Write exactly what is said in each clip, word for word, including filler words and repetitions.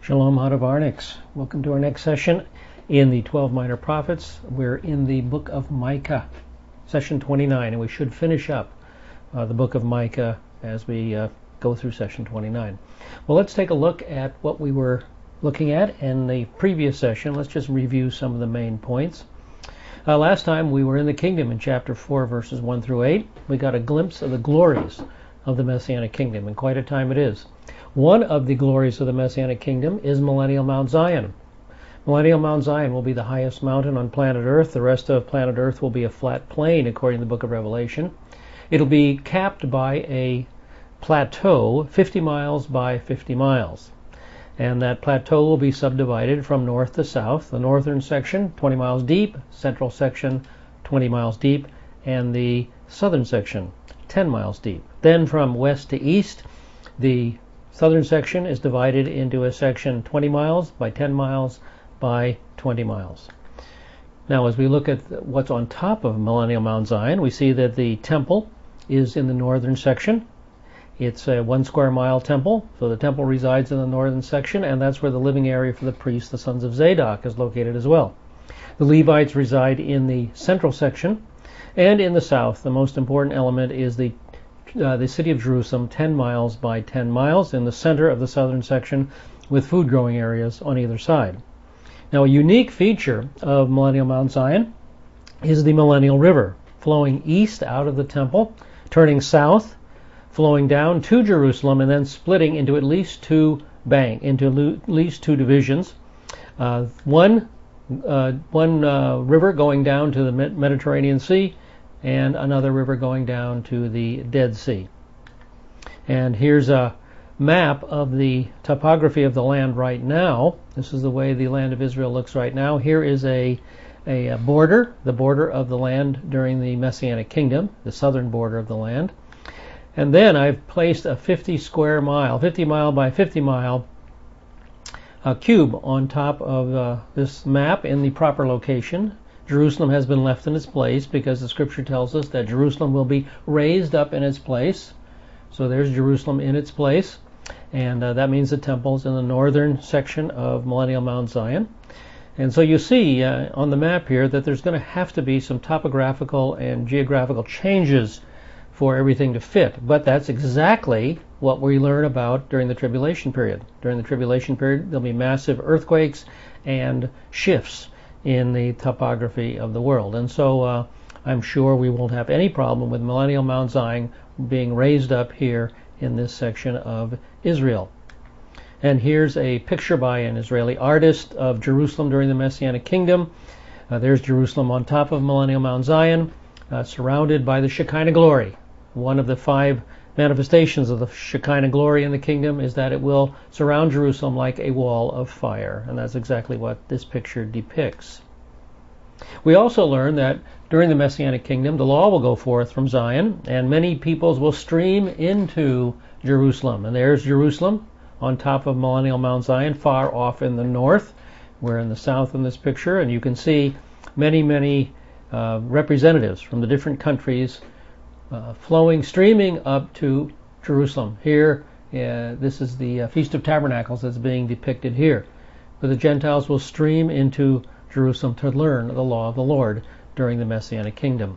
Shalom Hadavarniks. Welcome to our next session in the twelve Minor Prophets. We're in the book of Micah, session twenty-nine, and we should finish up uh, the book of Micah as we uh, go through session twenty-nine. Well, let's take a look at what we were looking at in the previous session. Let's just review some of the main points. Uh, last time we were in the kingdom in chapter four, verses one through eight. We got a glimpse of the glories of the Messianic kingdom, and quite a time it is. One of the glories of the Messianic kingdom is Millennial Mount Zion. Millennial Mount Zion will be the highest mountain on planet Earth. The rest of planet Earth will be a flat plain, according to the book of Revelation. It'll be capped by a plateau fifty miles by fifty miles. And that plateau will be subdivided from north to south. The northern section, twenty miles deep, central section, twenty miles deep, and the southern section, ten miles deep. Then from west to east, the southern section is divided into a section twenty miles by ten miles by twenty miles. Now, as we look at what's on top of Millennial Mount Zion, we see that the temple is in the northern section. It's a one square mile temple, so the temple resides in the northern section, and that's where the living area for the priests, the sons of Zadok, is located as well. The Levites reside in the central section, and in the south, the most important element is the Uh, the city of Jerusalem, ten miles by ten miles, in the center of the southern section, with food growing areas on either side. Now, a unique feature of Millennial Mount Zion is the Millennial River, flowing east out of the temple, turning south, flowing down to Jerusalem, and then splitting into at least two bank, into at least two divisions. Uh, one uh, one uh, river going down to the Mediterranean Sea, and another river going down to the Dead Sea. And here's a map of the topography of the land right now. This is the way the land of Israel looks right now. Here is a, a border, the border of the land during the Messianic kingdom, the southern border of the land. And then I've placed a fifty square mile, fifty mile by fifty mile uh, cube on top of uh, this map in the proper location. Jerusalem has been left in its place because the scripture tells us that Jerusalem will be raised up in its place. So there's Jerusalem in its place, and uh, that means the temple's in the northern section of Millennial Mount Zion. And so you see uh, on the map here that there's going to have to be some topographical and geographical changes for everything to fit. But that's exactly what we learn about during the tribulation period. During the tribulation period, there'll be massive earthquakes and shifts in the topography of the world. And so uh, I'm sure we won't have any problem with Millennial Mount Zion being raised up here in this section of Israel. And here's a picture by an Israeli artist of Jerusalem during the Messianic kingdom. Uh, there's Jerusalem on top of Millennial Mount Zion, uh, surrounded by the Shekinah glory. One of the five manifestations of the Shekinah glory in the kingdom is that it will surround Jerusalem like a wall of fire, and that's exactly what this picture depicts. We also learn that during the Messianic kingdom, the law will go forth from Zion, and many peoples will stream into Jerusalem. And there's Jerusalem on top of Millennial Mount Zion, far off in the north. We're in the south in this picture, and you can see many, many uh, representatives from the different countries Uh, flowing, streaming up to Jerusalem. Here, uh, this is the uh, Feast of Tabernacles that's being depicted here. But the Gentiles will stream into Jerusalem to learn the law of the Lord during the Messianic kingdom.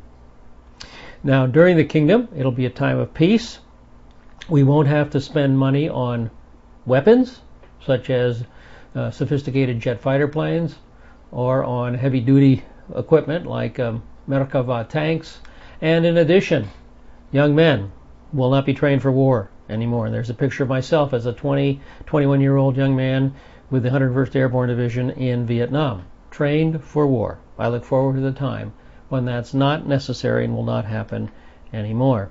Now, during the kingdom, it'll be a time of peace. We won't have to spend money on weapons, such as uh, sophisticated jet fighter planes, or on heavy-duty equipment like um, Merkava tanks. And in addition, young men will not be trained for war anymore. And there's a picture of myself as a twenty, twenty-one-year-old young man with the one hundred first Airborne Division in Vietnam, trained for war. I look forward to the time when that's not necessary and will not happen anymore.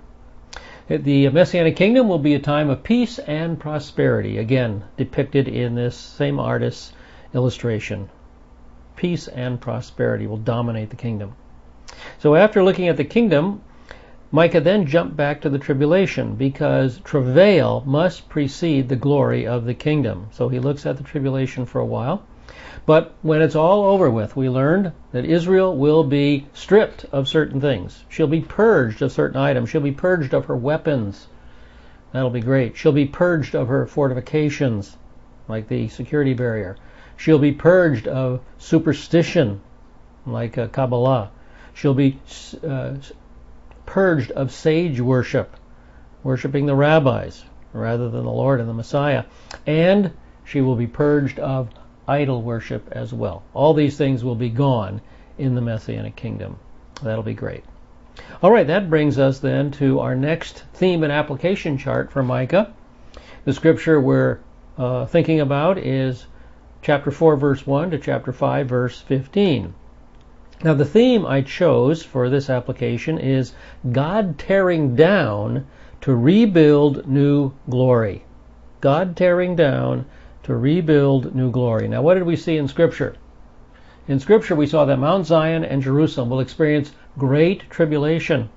The Messianic kingdom will be a time of peace and prosperity, again depicted in this same artist's illustration. Peace and prosperity will dominate the kingdom. So after looking at the kingdom, Micah then jumped back to the tribulation, because travail must precede the glory of the kingdom. So he looks at the tribulation for a while. But when it's all over with, we learned that Israel will be stripped of certain things. She'll be purged of certain items. She'll be purged of her weapons. That'll be great. She'll be purged of her fortifications. like the security barrier. She'll be purged of superstition, like uh, Kabbalah. She'll be uh, purged of sage worship, worshiping the rabbis rather than the Lord and the Messiah. And she will be purged of idol worship as well. All these things will be gone in the Messianic kingdom. That'll be great. All right, that brings us then to our next theme and application chart for Micah. The scripture we're uh, thinking about is chapter four, verse one to chapter five, verse fifteen. Now, the theme I chose for this application is God tearing down to rebuild new glory. God tearing down to rebuild new glory. Now, what did we see in Scripture? In Scripture, we saw that Mount Zion and Jerusalem will experience great tribulation.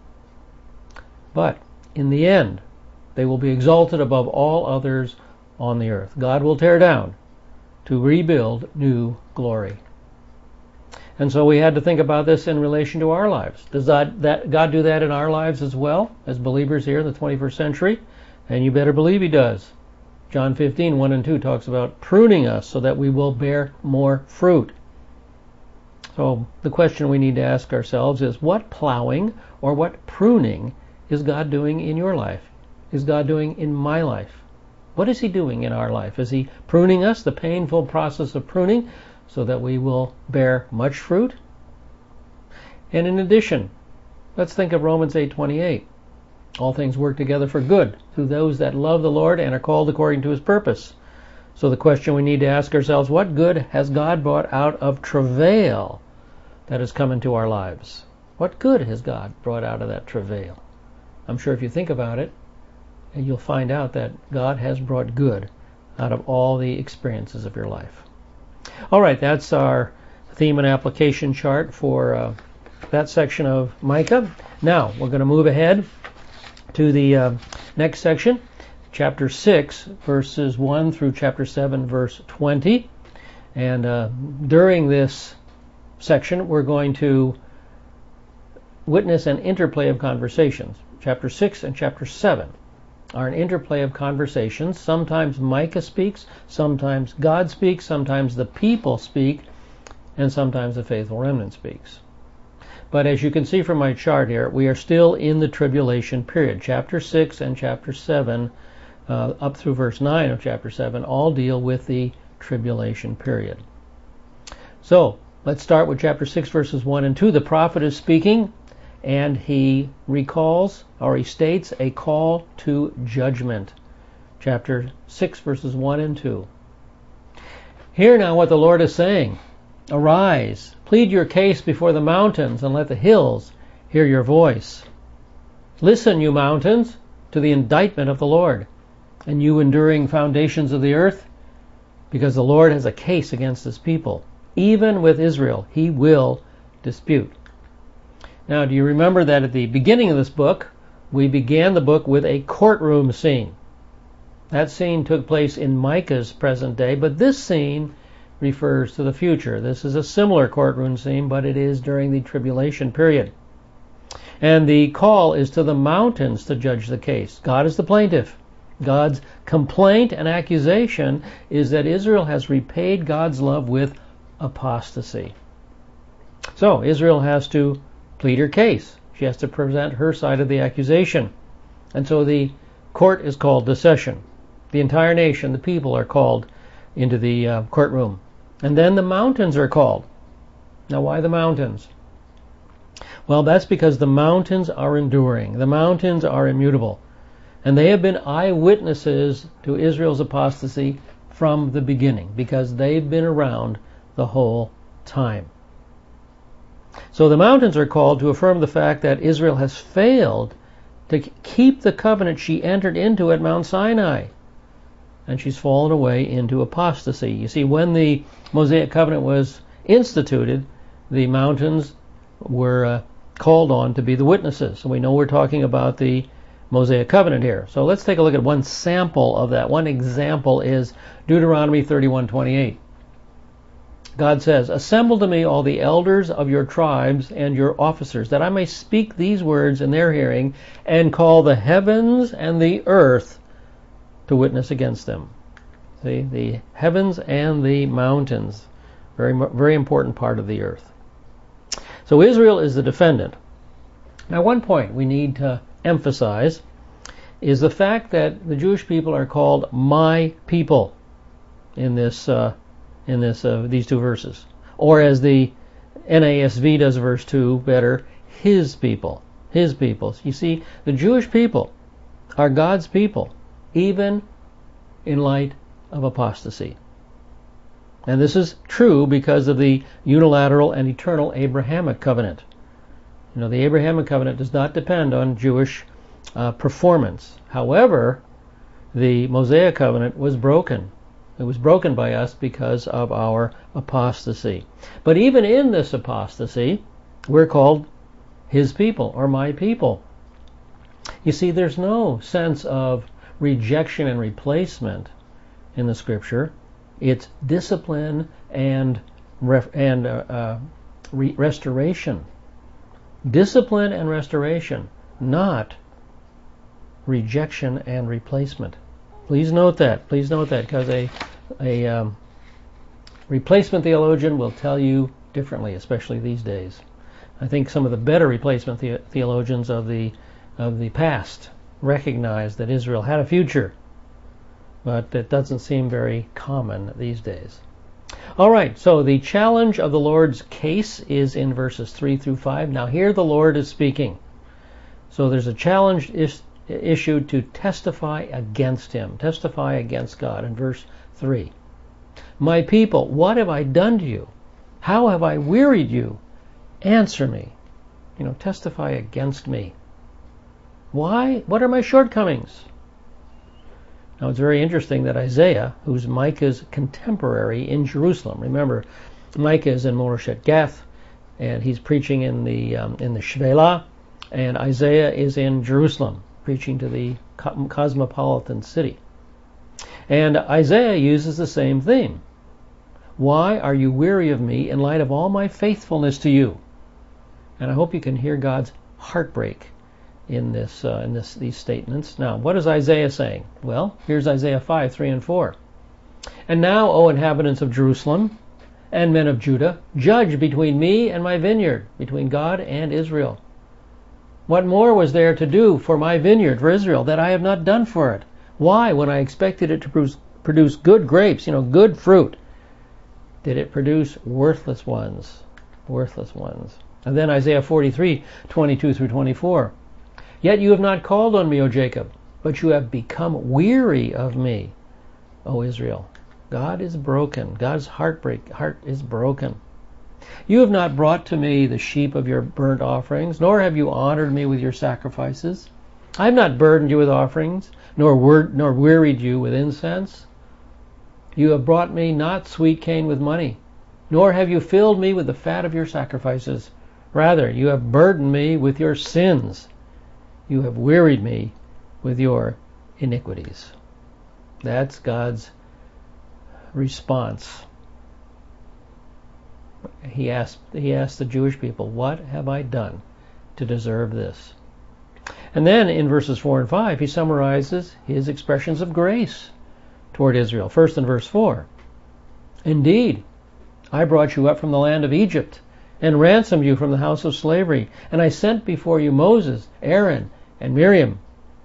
But in the end, they will be exalted above all others on the earth. God will tear down to rebuild new glory. And so we had to think about this in relation to our lives. Does that, that God do that in our lives as well, as believers here in the twenty-first century? And you better believe He does. John fifteen, one and two talks about pruning us so that we will bear more fruit. So the question we need to ask ourselves is, what plowing or what pruning is God doing in your life? Is God doing in my life? What is He doing in our life? Is He pruning us, the painful process of pruning, so that we will bear much fruit? And in addition, let's think of Romans eight twenty-eight. All things work together for good to those that love the Lord and are called according to His purpose. So the question we need to ask ourselves, what good has God brought out of travail that has come into our lives? What good has God brought out of that travail? I'm sure if you think about it, you'll find out that God has brought good out of all the experiences of your life. All right, that's our theme and application chart for uh, that section of Micah. Now, we're going to move ahead to the uh, next section, chapter six, verses one through chapter seven, verse twenty. And uh, during this section, we're going to witness an interplay of conversations. Chapter six and chapter seven are an interplay of conversations. Sometimes Micah speaks, sometimes God speaks, sometimes the people speak, and sometimes the faithful remnant speaks. But as you can see from my chart here, we are still in the tribulation period. Chapter six and chapter seven, uh, up through verse nine of chapter seven, all deal with the tribulation period. So, let's start with chapter six, verses one and two. The prophet is speaking, and he recalls, or he states, a call to judgment. Chapter six, verses one and two. Hear now what the Lord is saying. Arise, plead your case before the mountains, and let the hills hear your voice. Listen, you mountains, to the indictment of the Lord, and you enduring foundations of the earth, because the Lord has a case against His people. Even with Israel, He will dispute. Now, do you remember that at the beginning of this book, we began the book with a courtroom scene? That scene took place in Micah's present day, but this scene refers to the future. This is a similar courtroom scene, but it is during the tribulation period. And the call is to the mountains to judge the case. God is the plaintiff. God's complaint and accusation is that Israel has repaid God's love with apostasy. So Israel has to plead her case. She has to present her side of the accusation. And so the court is called the session. The entire nation, the people, are called into the uh, courtroom. And then the mountains are called. Now, why the mountains? Well, that's because the mountains are enduring. The mountains are immutable. And they have been eyewitnesses to Israel's apostasy from the beginning, because they've been around the whole time. So the mountains are called to affirm the fact that Israel has failed to keep the covenant she entered into at Mount Sinai. And she's fallen away into apostasy. You see, when the Mosaic covenant was instituted, the mountains were uh, called on to be the witnesses. So we know we're talking about the Mosaic covenant here. So let's take a look at one sample of that. One example is Deuteronomy thirty-one twenty-eight. God says, "Assemble to me all the elders of your tribes and your officers, that I may speak these words in their hearing, and call the heavens and the earth to witness against them." See, the heavens and the mountains, very very important part of the earth. So Israel is the defendant. Now, one point we need to emphasize is the fact that the Jewish people are called my people in this uh, in this uh, these two verses, or as the N A S V does verse two better, his people, his people. You see, the Jewish people are God's people, even in light of apostasy. And this is true because of the unilateral and eternal Abrahamic covenant. You know, the Abrahamic covenant does not depend on Jewish uh, performance. However, the Mosaic covenant was broken. It was broken by us because of our apostasy. But even in this apostasy, we're called his people, or my people. You see, there's no sense of rejection and replacement in the Scripture. It's discipline and ref- and uh, uh, re- restoration. Discipline and restoration, not rejection and replacement. Please note that. Please note that, because a a um, replacement theologian will tell you differently, especially these days. I think some of the better replacement the- theologians of the of the past recognized that Israel had a future, but it doesn't seem very common these days. All right, so the challenge of the Lord's case is in verses three through five. Now here the Lord is speaking. So there's a challenge is, issued to testify against him, testify against God in verse three. My people, what have I done to you? How have I wearied you? Answer me. You know, testify against me. Why? What are my shortcomings? Now it's very interesting that Isaiah, who's Micah's contemporary in Jerusalem, remember, Micah is in Moroshet Gath, and he's preaching in the um, in the Shevelah, and Isaiah is in Jerusalem, preaching to the cosmopolitan city. And Isaiah uses the same theme. Why are you weary of me in light of all my faithfulness to you? And I hope you can hear God's heartbreak in this uh, in this these statements. Now, what is Isaiah saying? Well, here's Isaiah five, three and four. And now, O inhabitants of Jerusalem and men of Judah, judge between me and my vineyard, between God and Israel. What more was there to do for my vineyard, for Israel, that I have not done for it? Why, when I expected it to produce, produce good grapes, you know, good fruit, did it produce worthless ones? Worthless ones. And then Isaiah forty-three, twenty-two through twenty-four. Yet you have not called on me, O Jacob, but you have become weary of me, O Israel. God is broken. God's heartbreak, heart is broken. You have not brought to me the sheep of your burnt offerings, nor have you honored me with your sacrifices. I have not burdened you with offerings, nor word, nor wearied you with incense. You have brought me not sweet cane with money, nor have you filled me with the fat of your sacrifices. Rather, you have burdened me with your sins. You have wearied me with your iniquities. That's God's response. He asked, he asked the Jewish people, what have I done to deserve this? And then in verses four and five, he summarizes his expressions of grace toward Israel. First in verse four. Indeed, I brought you up from the land of Egypt and ransomed you from the house of slavery. And I sent before you Moses, Aaron, and Miriam.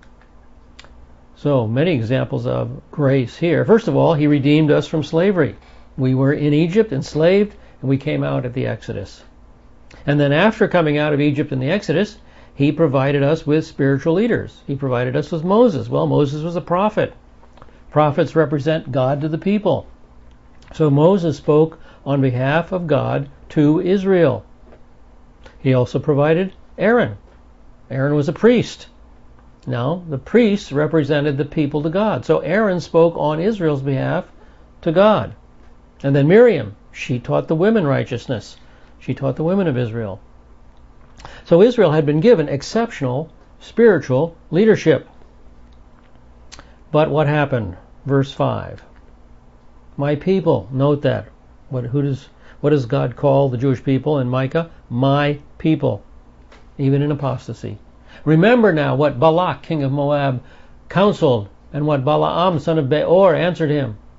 So many examples of grace here. First of all, he redeemed us from slavery. We were in Egypt enslaved, and we came out at the Exodus. And then after coming out of Egypt in the Exodus, he provided us with spiritual leaders. He provided us with Moses. Well, Moses was a prophet. Prophets represent God to the people. So Moses spoke on behalf of God to Israel. He also provided Aaron. Aaron was a priest. Now, the priests represented the people to God. So Aaron spoke on Israel's behalf to God. And then Miriam, she taught the women righteousness. She taught the women of Israel. So Israel had been given exceptional spiritual leadership. But what happened? Verse five. My people, note that. What, who does, what does God call the Jewish people in Micah? My people, even in apostasy. Remember now what Balak, king of Moab, counseled, and what Balaam, son of Beor, answered him.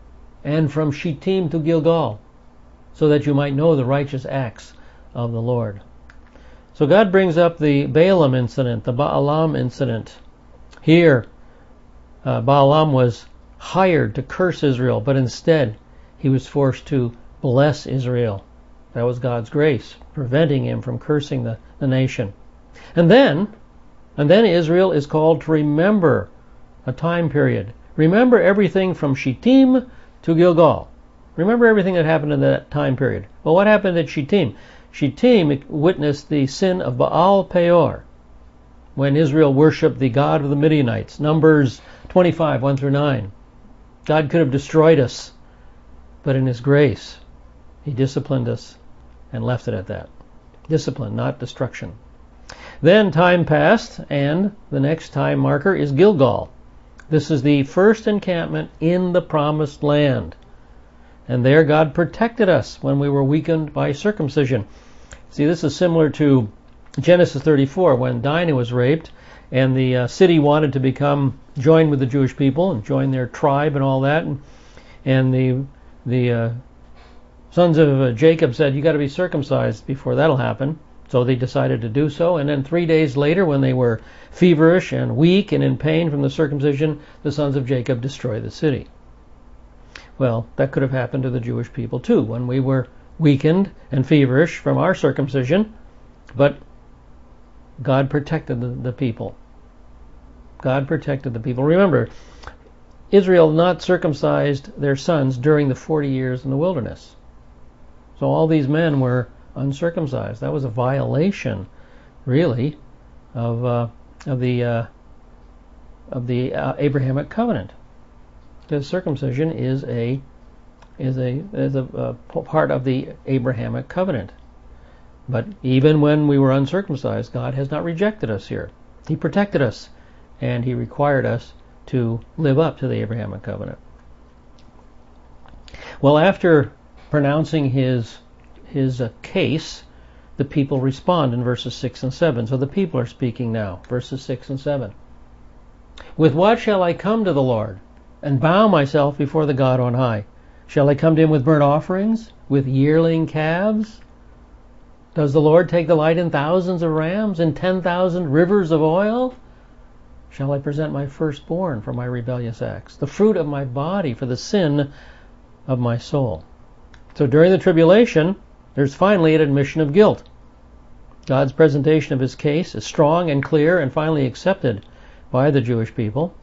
and from Shittim to Gilgal, so that you might know the righteous acts of the Lord. So God brings up the Balaam incident, the Balaam incident. Here, uh, Balaam was hired to curse Israel, but instead he was forced to bless Israel. That was God's grace, preventing him from cursing the, the nation. And then, and then Israel is called to remember a time period. Remember everything from Shittim to Gilgal. Remember everything that happened in that time period. Well, what happened at Shittim? Shittim witnessed the sin of Baal Peor, when Israel worshipped the god of the Midianites. Numbers twenty-five, one through nine. God could have destroyed us, but in His grace, He disciplined us and left it at that. Discipline, not destruction. Then time passed, and the next time marker is Gilgal. This is the first encampment in the Promised Land. And there God protected us when we were weakened by circumcision. See, this is similar to Genesis thirty-four, when Dinah was raped, and the uh, city wanted to become joined with the Jewish people and join their tribe and all that. And, and the the uh, sons of uh, Jacob said, "You got to be circumcised before that'll happen." So they decided to do so. And then three days later, when they were feverish and weak and in pain from the circumcision, the sons of Jacob destroyed the city. Well, that could have happened to the Jewish people too, when we were weakened and feverish from our circumcision, but God protected the, the people. God protected the people. Remember, Israel not circumcised their sons during the forty years in the wilderness. So all these men were uncircumcised. That was a violation, really, of uh, of the uh, of the uh, Abrahamic covenant. Because circumcision is a is a is a uh, part of the Abrahamic covenant. But even when we were uncircumcised, God has not rejected us here. He protected us, and He required us to live up to the Abrahamic covenant. Well, after pronouncing his his uh, case, the people respond in verses six and seven. So the people are speaking now, verses six and seven. With what shall I come to the Lord and bow myself before the God on high? Shall I come to Him with burnt offerings, with yearling calves? Does the Lord take delight in thousands of rams and ten thousand rivers of oil? Shall I present my firstborn for my rebellious acts, the fruit of my body for the sin of my soul? So during the tribulation, there's finally an admission of guilt. God's presentation of His case is strong and clear and finally accepted by the Jewish people.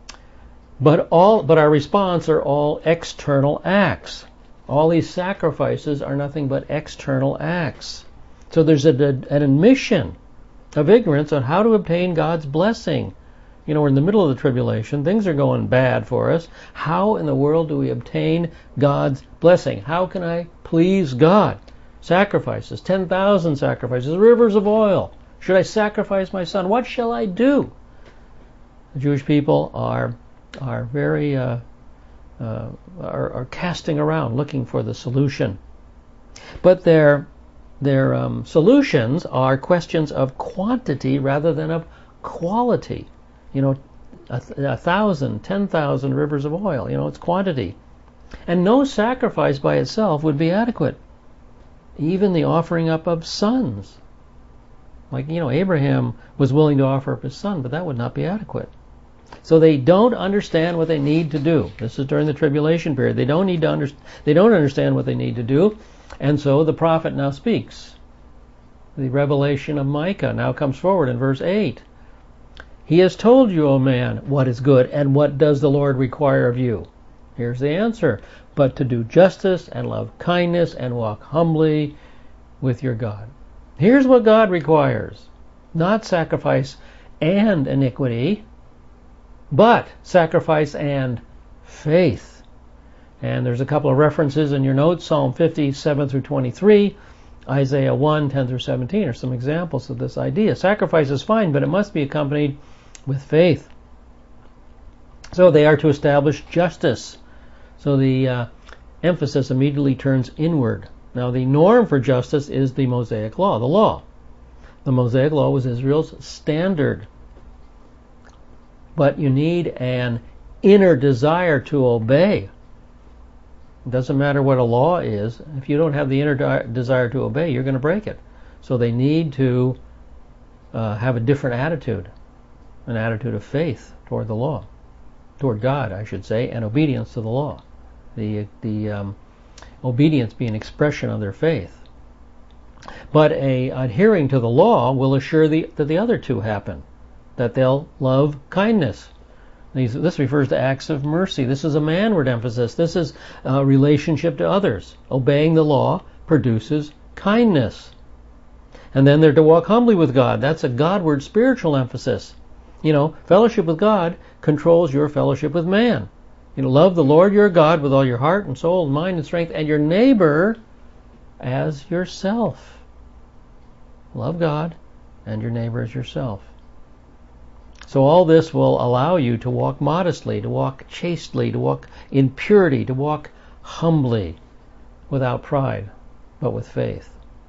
But all, but our response are all external acts. All these sacrifices are nothing but external acts. So there's a, a, an admission of ignorance on how to obtain God's blessing. You know, we're in the middle of the tribulation. Things are going bad for us. How in the world do we obtain God's blessing? How can I please God? Sacrifices, ten thousand sacrifices, rivers of oil. Should I sacrifice my son? What shall I do? The Jewish people are are very uh, uh, are, are casting around looking for the solution, but their their um, solutions are questions of quantity rather than of quality. You know, a, a thousand, ten thousand rivers of oil. You know, it's quantity, and no sacrifice by itself would be adequate. Even the offering up of sons, like you know, Abraham was willing to offer up his son, but that would not be adequate. So they don't understand what they need to do. This is during the tribulation period. They don't need to under, They don't understand what they need to do, and so the prophet now speaks. The revelation of Micah now comes forward in verse eight. He has told you, O man, what is good, and what does the Lord require of you? Here's the answer: but to do justice and love kindness and walk humbly with your God. Here's what God requires: not sacrifice and iniquity, but sacrifice and faith. And there's a couple of references in your notes: Psalm fifty-seven through twenty-three, Isaiah one, ten through seventeen are some examples of this idea. Sacrifice is fine, but it must be accompanied with faith. So they are to establish justice. So the uh, emphasis immediately turns inward. Now the norm for justice is the Mosaic Law, the law. The Mosaic Law was Israel's standard. But you need an inner desire to obey. It doesn't matter what a law is. If you don't have the inner de- desire to obey, you're going to break it. So they need to uh, have a different attitude, an attitude of faith toward the law, toward God, I should say, and obedience to the law. The the um, obedience being an expression of their faith. But a adhering to the law will assure the, that the other two happen, that they'll love kindness. These, this refers to acts of mercy. This is a manward emphasis. This is a relationship to others. Obeying the law produces kindness. And then they're to walk humbly with God. That's a Godward spiritual emphasis. You know, fellowship with God controls your fellowship with man. You know, love the Lord your God with all your heart and soul and mind and strength, and your neighbor as yourself. Love God and your neighbor as yourself. So all this will allow you to walk modestly, to walk chastely, to walk in purity, to walk humbly, without pride, but with faith.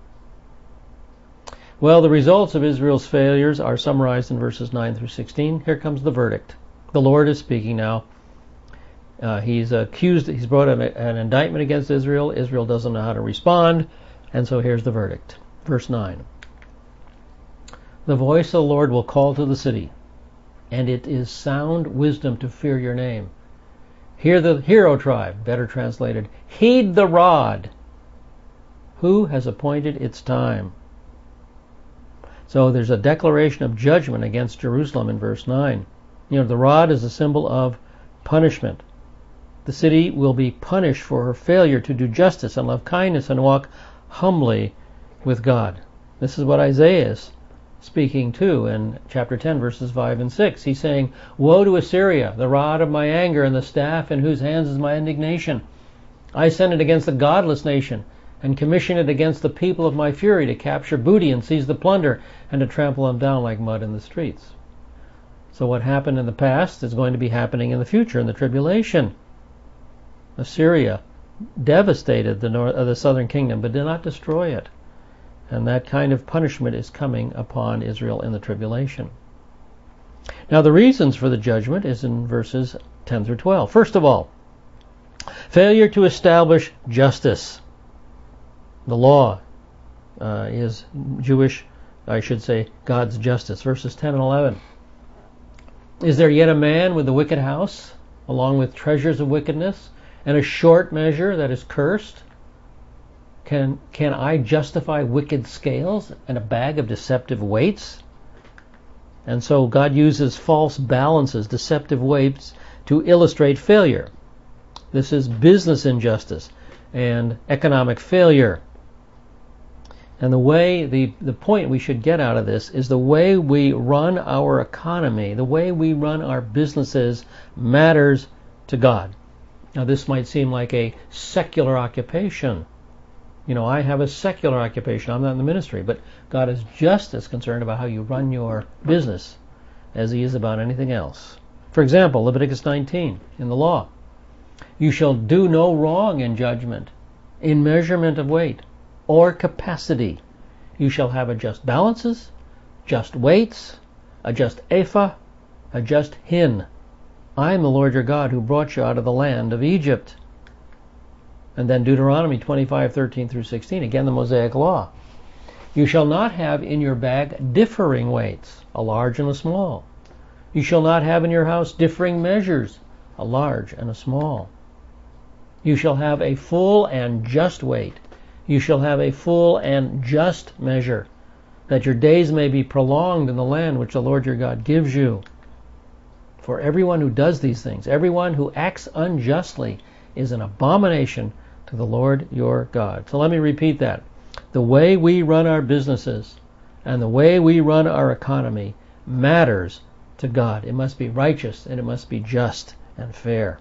Well, the results of Israel's failures are summarized in verses nine through sixteen. Here comes the verdict. The Lord is speaking now. Uh, he's accused, he's brought an, an indictment against Israel. Israel doesn't know how to respond, and so here's the verdict. Verse nine. The voice of the Lord will call to the city, and it is sound wisdom to fear your name. Hear the hero tribe, better translated, heed the rod. Who has appointed its time? So there's a declaration of judgment against Jerusalem in verse nine. You know, the rod is a symbol of punishment. The city will be punished for her failure to do justice and love kindness and walk humbly with God. This is what Isaiah is speaking to in chapter ten, verses five and six. He's saying, woe to Assyria, the rod of my anger and the staff in whose hands is my indignation. I send it against the godless nation and commission it against the people of my fury to capture booty and seize the plunder and to trample them down like mud in the streets. So what happened in the past is going to be happening in the future, in the tribulation. Assyria devastated the, north, uh, the southern kingdom, but did not destroy it. And that kind of punishment is coming upon Israel in the tribulation. Now the reasons for the judgment is in verses ten through twelve. First of all, failure to establish justice. The law uh, is Jewish, I should say, God's justice. Verses ten and eleven. Is there yet a man with a wicked house, along with treasures of wickedness, and a short measure that is cursed? Can, can I justify wicked scales and a bag of deceptive weights? And so God uses false balances, deceptive weights, to illustrate failure. This is business injustice and economic failure. And the way, the, the point we should get out of this is the way we run our economy, the way we run our businesses matters to God. Now this might seem like a secular occupation. You know, I have a secular occupation. I'm not in the ministry, but God is just as concerned about how you run your business as He is about anything else. For example, Leviticus nineteen, in the law. You shall do no wrong in judgment, in measurement of weight, or capacity. You shall have a just balances, just weights, a just ephah, a just hin. I am the Lord your God who brought you out of the land of Egypt. And then Deuteronomy twenty-five, thirteen through sixteen, again the Mosaic law. You shall not have in your bag differing weights, a large and a small. You shall not have in your house differing measures, a large and a small. You shall have a full and just weight. You shall have a full and just measure, that your days may be prolonged in the land which the Lord your God gives you. For everyone who does these things, everyone who acts unjustly, is an abomination to the Lord your God. So let me repeat that. The way we run our businesses and the way we run our economy matters to God. It must be righteous and it must be just and fair.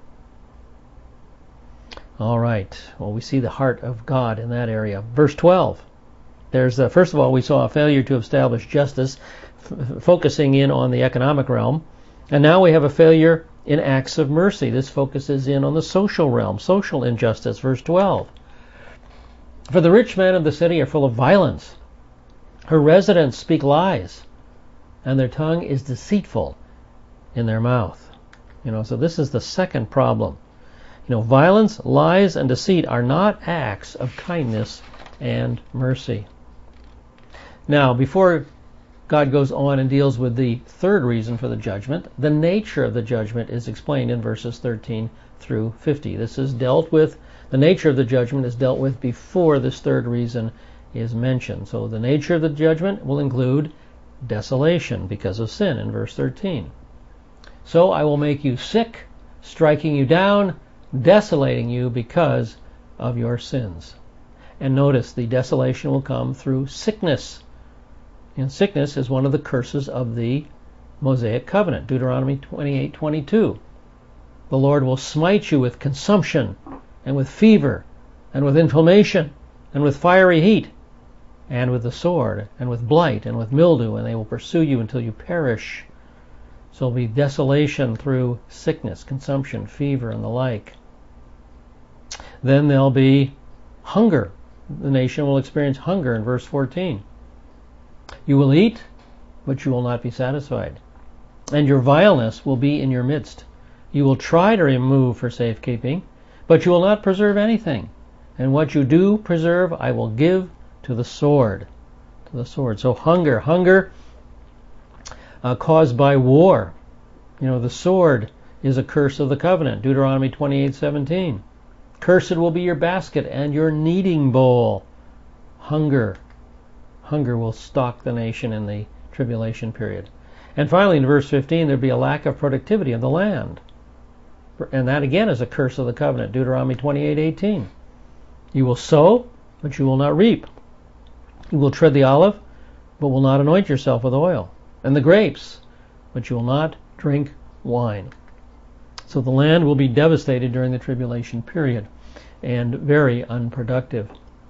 All right. Well, we see the heart of God in that area. Verse twelve. There's the, first of all, we saw a failure to establish justice, f- focusing in on the economic realm. And now we have a failure in acts of mercy. This focuses in on the social realm, social injustice. Verse twelve. For the rich men of the city are full of violence. Her residents speak lies, and their tongue is deceitful in their mouth. You know, so this is the second problem. You know, violence, lies, and deceit are not acts of kindness and mercy. Now, before God goes on and deals with the third reason for the judgment, the nature of the judgment is explained in verses thirteen through fifty. This is dealt with, the nature of the judgment is dealt with before this third reason is mentioned. So the nature of the judgment will include desolation because of sin in verse thirteen. So I will make you sick, striking you down, desolating you because of your sins. And notice the desolation will come through sickness. And sickness is one of the curses of the Mosaic covenant. Deuteronomy twenty-eight twenty-two. The Lord will smite you with consumption and with fever and with inflammation and with fiery heat and with the sword and with blight and with mildew, and they will pursue you until you perish. So there will be desolation through sickness, consumption, fever, and the like. Then there'll be hunger. The nation will experience hunger in verse fourteen. You will eat, but you will not be satisfied, and your vileness will be in your midst. You will try to remove for safekeeping, but you will not preserve anything. And what you do preserve, I will give to the sword. To the sword. So hunger, hunger uh, caused by war. You know, the sword is a curse of the covenant. Deuteronomy twenty-eight seventeen. Cursed will be your basket and your kneading bowl. Hunger. Hunger will stalk the nation in the tribulation period. And finally, in verse fifteen, there'll be a lack of productivity of the land. And that again is a curse of the covenant. Deuteronomy twenty-eight eighteen. You will sow, but you will not reap. You will tread the olive, but will not anoint yourself with oil. And the grapes, but you will not drink wine. So the land will be devastated during the tribulation period and very unproductive.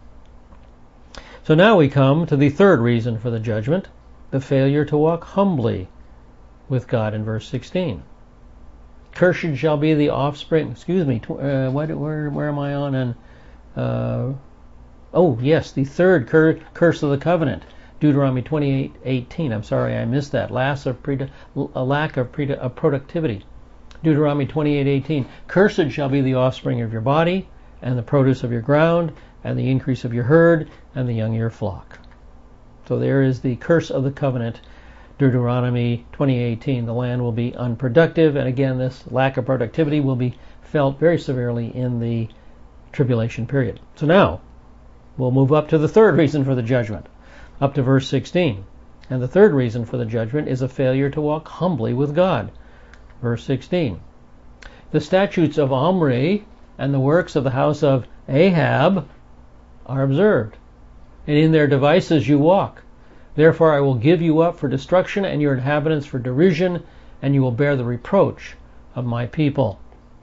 So now we come to the third reason for the judgment, the failure to walk humbly with God in verse sixteen. Cursed shall be the offspring. Excuse me. Uh, what, where, where am I on? And uh, oh yes, the third cur- curse of the covenant, Deuteronomy twenty-eight eighteen. I'm sorry, I missed that. Lack of, pre- a lack of, pre- of productivity. Deuteronomy twenty-eight eighteen. Cursed shall be the offspring of your body, and the produce of your ground, and the increase of your herd, and the young of your flock. So there is the curse of the covenant. Deuteronomy twenty eighteen, the land will be unproductive, and again this lack of productivity will be felt very severely in the tribulation period. So now we'll move up to the third reason for the judgment, up to verse sixteen. And the third reason for the judgment is a failure to walk humbly with God. Verse sixteen. The statutes of Omri and the works of the house of Ahab are observed, and in their devices you walk. Therefore I will give you up for destruction, and your inhabitants for derision, and you will bear the reproach of my people.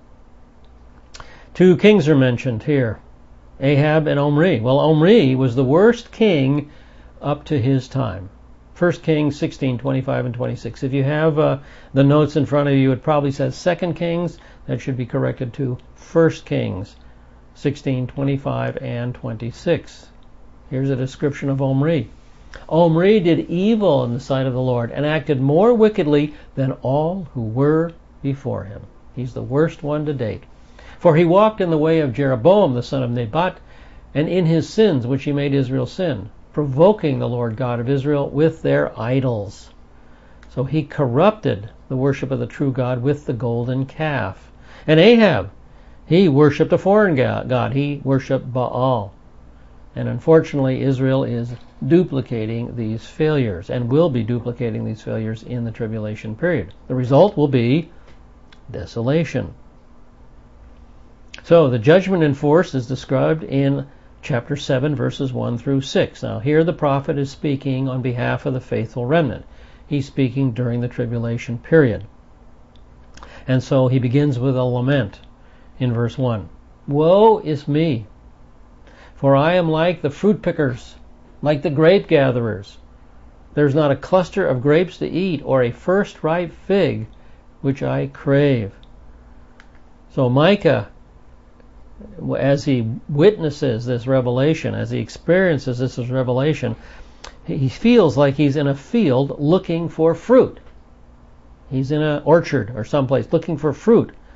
Two kings are mentioned here, Ahab and Omri. Well, Omri was the worst king up to his time. First Kings sixteen, twenty-five and twenty-six. If you have uh, the notes in front of you, it probably says Second Kings. That should be corrected to First Kings sixteen, twenty-five and twenty-six. Here's a description of Omri. Omri did evil in the sight of the Lord and acted more wickedly than all who were before him. He's the worst one to date. For he walked in the way of Jeroboam the son of Nebat, and in his sins which he made Israel sin, provoking the Lord God of Israel with their idols. So he corrupted the worship of the true God with the golden calf. And Ahab, he worshipped a foreign god. He worshipped Baal. And unfortunately, Israel is duplicating these failures and will be duplicating these failures in the tribulation period. The result will be desolation. So the judgment in force is described in chapter seven, verses one through six. Now here the prophet is speaking on behalf of the faithful remnant. He's speaking during the tribulation period. And so he begins with a lament in verse one. Woe is me! For I am like the fruit pickers, like the grape gatherers. There's not a cluster of grapes to eat, or a first ripe fig which I crave. So Micah, as he witnesses this revelation, as he experiences this as revelation, he feels like he's in a field looking for fruit. He's in an orchard or someplace looking for fruit.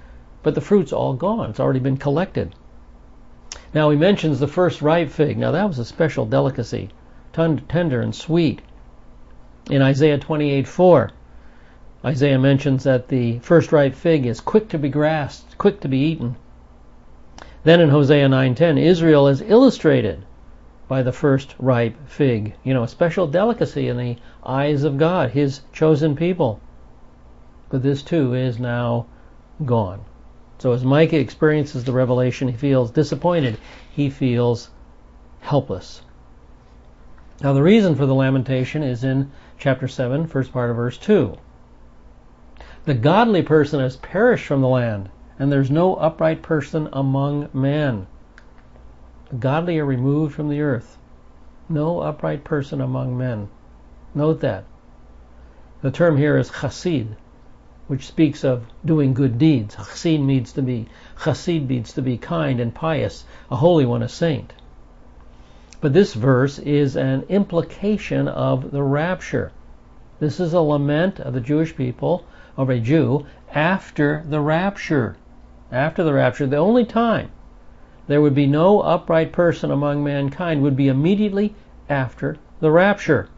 but the fruit's all gone. It's already been collected. Now he mentions the first ripe fig. Now that was a special delicacy, tender and sweet. In Isaiah twenty-eight four, Isaiah mentions that the first ripe fig is quick to be grasped, quick to be eaten. Then in Hosea nine ten, Israel is illustrated by the first ripe fig. You know, a special delicacy in the eyes of God, His chosen people. But this too is now gone. So as Micah experiences the revelation, he feels disappointed. He feels helpless. Now the reason for the lamentation is in chapter seven, first part of verse two. The godly person has perished from the land, and there's no upright person among men. The godly are removed from the earth. No upright person among men. Note that. The term here is chassid, which speaks of doing good deeds. Chassid means to be, chassid means to be kind and pious, a holy one, a saint. But this verse is an implication of the rapture. This is a lament of the Jewish people, of a Jew, after the rapture. After the rapture, the only time there would be no upright person among mankind would be immediately after the rapture.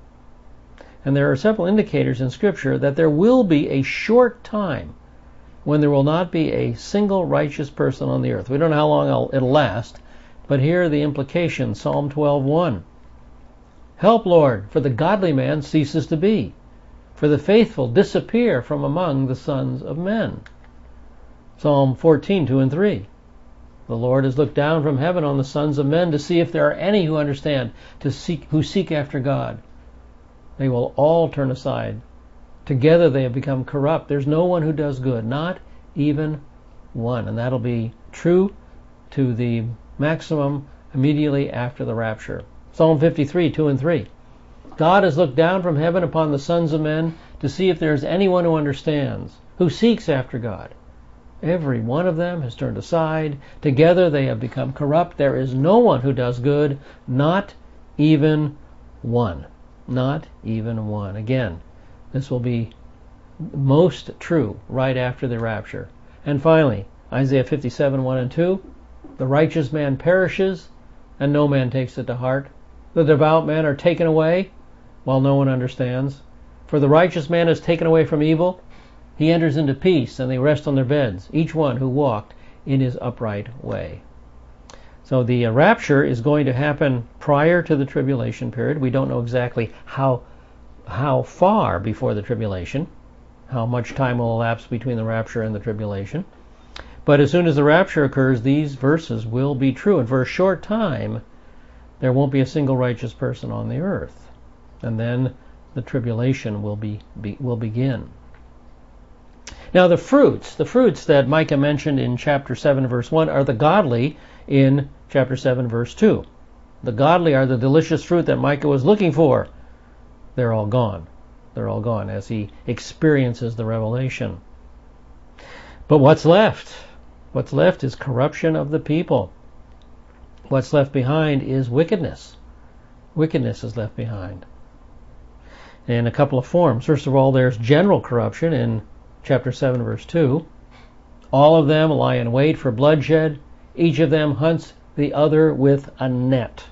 And there are several indicators in Scripture that there will be a short time when there will not be a single righteous person on the earth. We don't know how long it'll last, but here are the implications. Psalm twelve one. Help, Lord, for the godly man ceases to be, for the faithful disappear from among the sons of men. Psalm fourteen two and three. The Lord has looked down from heaven on the sons of men to see if there are any who understand, to seek who seek after God. They will all turn aside. Together they have become corrupt. There's no one who does good, not even one. And that'll be true to the maximum immediately after the rapture. Psalm fifty-three two and three. God has looked down from heaven upon the sons of men to see if there is anyone who understands, who seeks after God. Every one of them has turned aside. Together they have become corrupt. There is no one who does good, not even one. Not even one. Again, this will be most true right after the rapture. And finally, Isaiah fifty-seven one and two. The righteous man perishes, and no man takes it to heart. The devout men are taken away, while no one understands. For the righteous man is taken away from evil. He enters into peace, and they rest on their beds, each one who walked in his upright way. So the uh, rapture is going to happen prior to the tribulation period. We don't know exactly how how far before the tribulation, how much time will elapse between the rapture and the tribulation. But as soon as the rapture occurs, these verses will be true. And for a short time, there won't be a single righteous person on the earth. And then the tribulation will be, be will begin. Now the fruits, the fruits that Micah mentioned in chapter seven verse one are the godly in chapter seven verse two. The godly are the delicious fruit that Micah was looking for. They're all gone. They're all gone as he experiences the revelation. But what's left? What's left is corruption of the people. What's left behind is wickedness. Wickedness is left behind. In a couple of forms. First of all, there's general corruption in chapter seven verse two. All of them lie in wait for bloodshed. Each of them hunts the other with a net.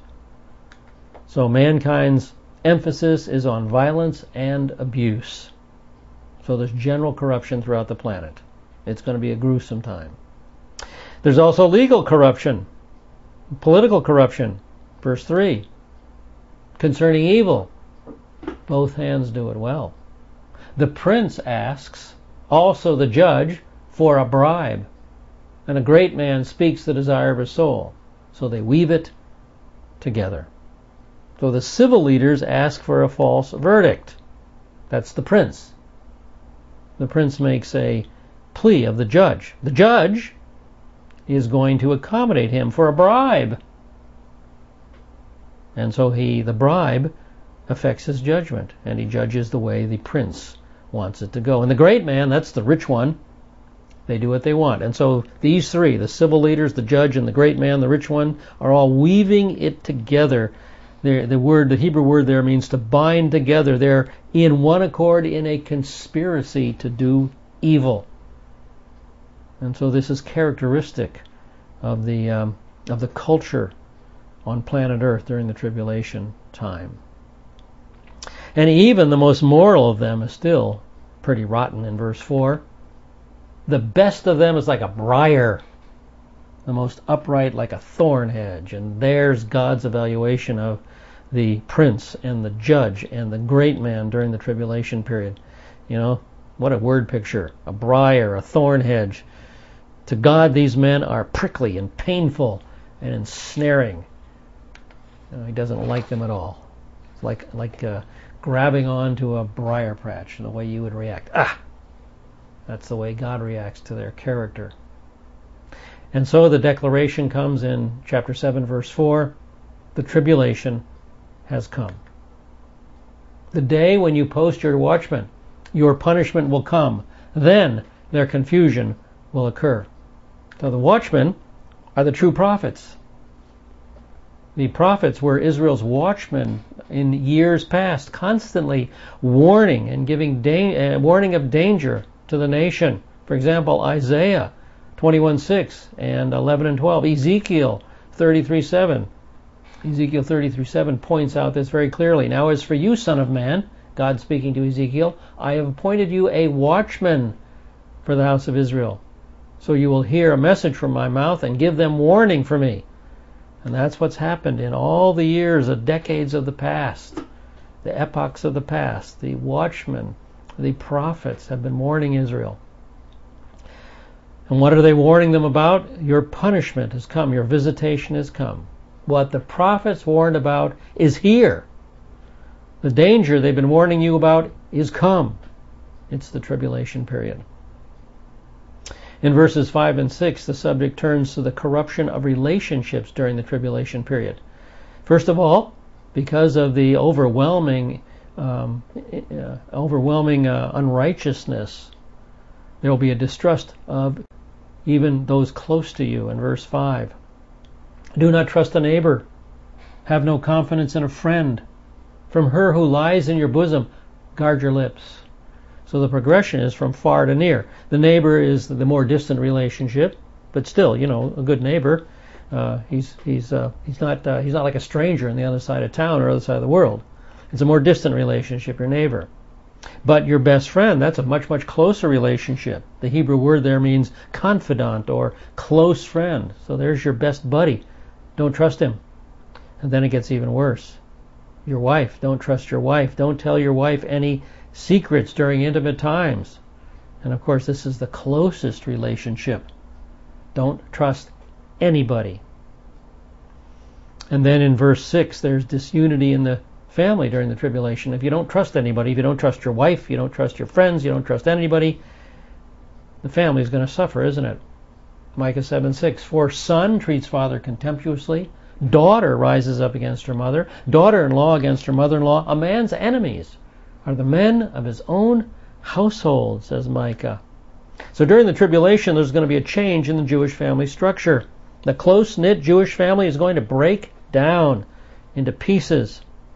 So mankind's emphasis is on violence and abuse. So there's general corruption throughout the planet. It's going to be a gruesome time. There's also legal corruption, political corruption. Verse three. Concerning evil, both hands do it well. The prince asks, also the judge, for a bribe. And a great man speaks the desire of his soul. So they weave it together. So the civil leaders ask for a false verdict. That's the prince. The prince makes a plea of the judge. The judge is going to accommodate him for a bribe. And so he, the bribe, affects his judgment, and he judges the way the prince wants it to go. And the great man, that's the rich one, they do what they want. And so these three, the civil leaders, the judge, and the great man, the rich one, are all weaving it together. The, the word, the Hebrew word there means to bind together. They're in one accord in a conspiracy to do evil. And so this is characteristic of the um, of the culture on planet Earth during the tribulation time. And even the most moral of them is still pretty rotten in verse four. The best of them is like a briar, the most upright like a thorn hedge. And there's God's evaluation of the prince and the judge and the great man during the tribulation period. You know, what a word picture. A briar, a thorn hedge. To God, these men are prickly and painful and ensnaring. You know, he doesn't like them at all. It's like like uh, grabbing onto a briar patch, the way you would react. Ah! That's the way God reacts to their character. And so the declaration comes in chapter seven, verse four. The tribulation has come. The day when you post your watchmen, your punishment will come. Then their confusion will occur. So the watchmen are the true prophets. The prophets were Israel's watchmen in years past, constantly warning and giving da- uh, warning of danger to the nation. For example, Isaiah twenty-one six and eleven and twelve. Ezekiel thirty-three seven. Ezekiel thirty-three seven points out this very clearly. Now as for you, son of man, God speaking to Ezekiel, I have appointed you a watchman for the house of Israel. So you will hear a message from my mouth and give them warning for me. And that's what's happened in all the years, the decades of the past, the epochs of the past. The watchmen, the prophets have been warning Israel. And what are they warning them about? Your punishment has come, your visitation has come. What the prophets warned about is here. The danger they've been warning you about is come. It's the tribulation period. In verses five and six, the subject turns to the corruption of relationships during the tribulation period. First of all, because of the overwhelming, um, uh, overwhelming uh, unrighteousness, there will be a distrust of even those close to you. In verse five, do not trust a neighbor. Have no confidence in a friend. From her who lies in your bosom, guard your lips. So the progression is from far to near. The neighbor is the more distant relationship, but still, you know, a good neighbor. Uh, he's he's uh, he's not uh, he's not like a stranger on the other side of town or other side of the world. It's a more distant relationship, your neighbor. But your best friend, that's a much much closer relationship. The Hebrew word there means confidant or close friend. So there's your best buddy. Don't trust him. And then it gets even worse. Your wife, don't trust your wife. Don't tell your wife any secrets during intimate times. And of course, this is the closest relationship. Don't trust anybody. And then in verse six, there's disunity in the family during the tribulation. If you don't trust anybody, if you don't trust your wife, you don't trust your friends, you don't trust anybody, the family is going to suffer, isn't it? Micah seven six, for son treats father contemptuously, daughter rises up against her mother, daughter-in-law against her mother-in-law. A man's enemies are the men of his own household, says Micah. So during the tribulation, there's going to be a change in the Jewish family structure. The close-knit Jewish family is going to break down into pieces.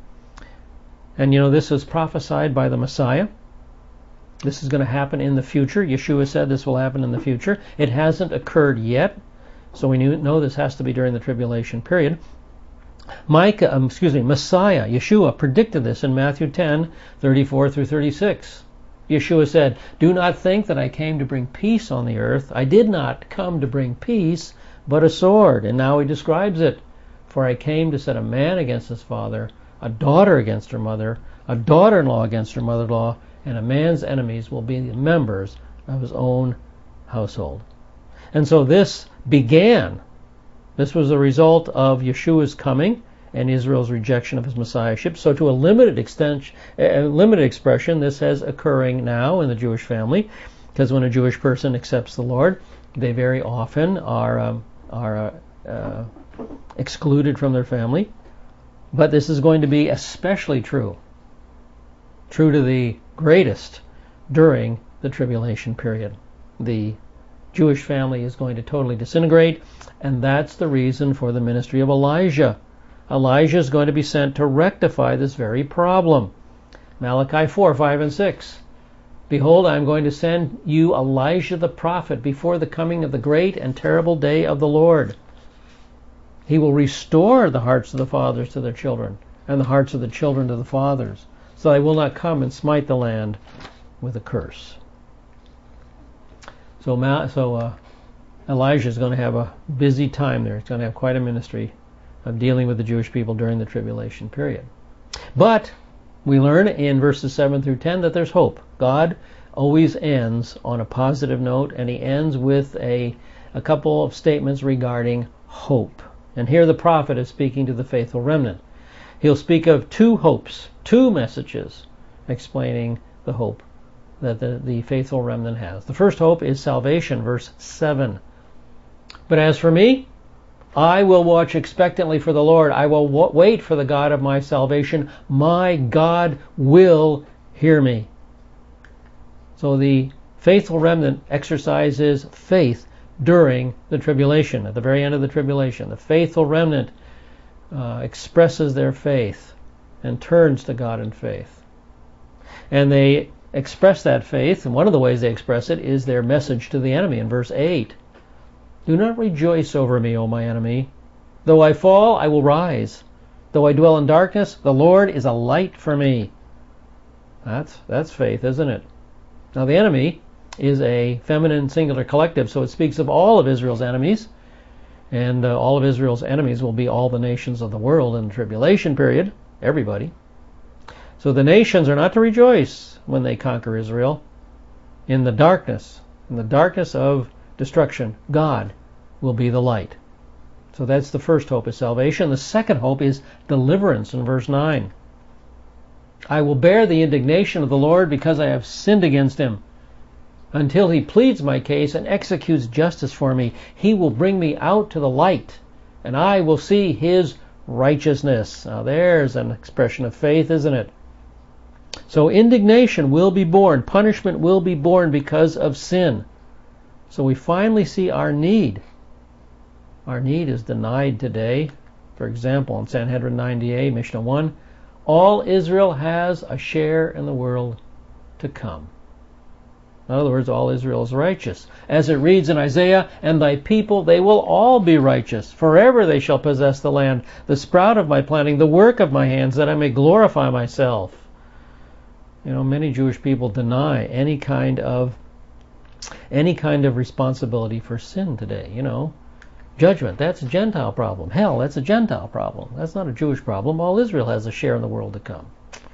And you know, this was prophesied by the Messiah. This is going to happen in the future. Yeshua said this will happen in the future. It hasn't occurred yet, so we know this has to be during the tribulation period. Micah, um, excuse me, Messiah, Yeshua, predicted this in Matthew ten, thirty-four through thirty-six. Yeshua said, do not think that I came to bring peace on the earth. I did not come to bring peace, but a sword. And now he describes it. For I came to set a man against his father, a daughter against her mother, a daughter-in-law against her mother-in-law, and a man's enemies will be the members of his own household. And so this began. This was a result of Yeshua's coming and Israel's rejection of his messiahship. So to a limited extent, a limited expression, this is occurring now in the Jewish family, because when a Jewish person accepts the Lord, they very often are um, are uh, uh, excluded from their family. But this is going to be especially true, true to the greatest during the tribulation period. The Jewish family is going to totally disintegrate, and that's the reason for the ministry of Elijah. Elijah is going to be sent to rectify this very problem. Malachi four, five, and six. Behold, I am going to send you Elijah the prophet before the coming of the great and terrible day of the Lord. He will restore the hearts of the fathers to their children, and the hearts of the children to the fathers, so I will not come and smite the land with a curse. So, so uh, Elijah is going to have a busy time there. He's going to have quite a ministry of dealing with the Jewish people during the tribulation period. But we learn in verses seven through ten that there's hope. God always ends on a positive note, and he ends with a, a couple of statements regarding hope. And here the prophet is speaking to the faithful remnant. He'll speak of two hopes, two messages explaining the hope that the, the faithful remnant has. The first hope is salvation, verse seven. But as for me, I will watch expectantly for the Lord. I will w- wait for the God of my salvation. My God will hear me. So the faithful remnant exercises faith during the tribulation, at the very end of the tribulation. The faithful remnant uh, expresses their faith and turns to God in faith. And they express that faith, and one of the ways they express it is their message to the enemy in verse eight. Do not rejoice over me, O my enemy. Though I fall, I will rise. Though I dwell in darkness, the Lord is a light for me. That's that's faith, isn't it? Now the enemy is a feminine singular collective, so it speaks of all of Israel's enemies, and uh, all of Israel's enemies will be all the nations of the world in the tribulation period, everybody. So the nations are not to rejoice when they conquer Israel. In the darkness, in the darkness of destruction, God will be the light. So that's the first hope, is salvation. The second hope is deliverance in verse nine. I will bear the indignation of the Lord because I have sinned against him. Until he pleads my case and executes justice for me, he will bring me out to the light, and I will see his righteousness. Now there's an expression of faith, isn't it? So indignation will be borne, punishment will be borne because of sin. So we finally see our need. Our need is denied today. For example, in Sanhedrin ninety a, Mishnah one, all Israel has a share in the world to come. In other words, all Israel is righteous. As it reads in Isaiah, and thy people, they will all be righteous. Forever they shall possess the land, the sprout of my planting, the work of my hands, that I may glorify myself. You know, many Jewish people deny any kind of any kind of responsibility for sin today. You know, judgment, that's a Gentile problem. Hell, that's a Gentile problem. That's not a Jewish problem. All Israel has a share in the world to come.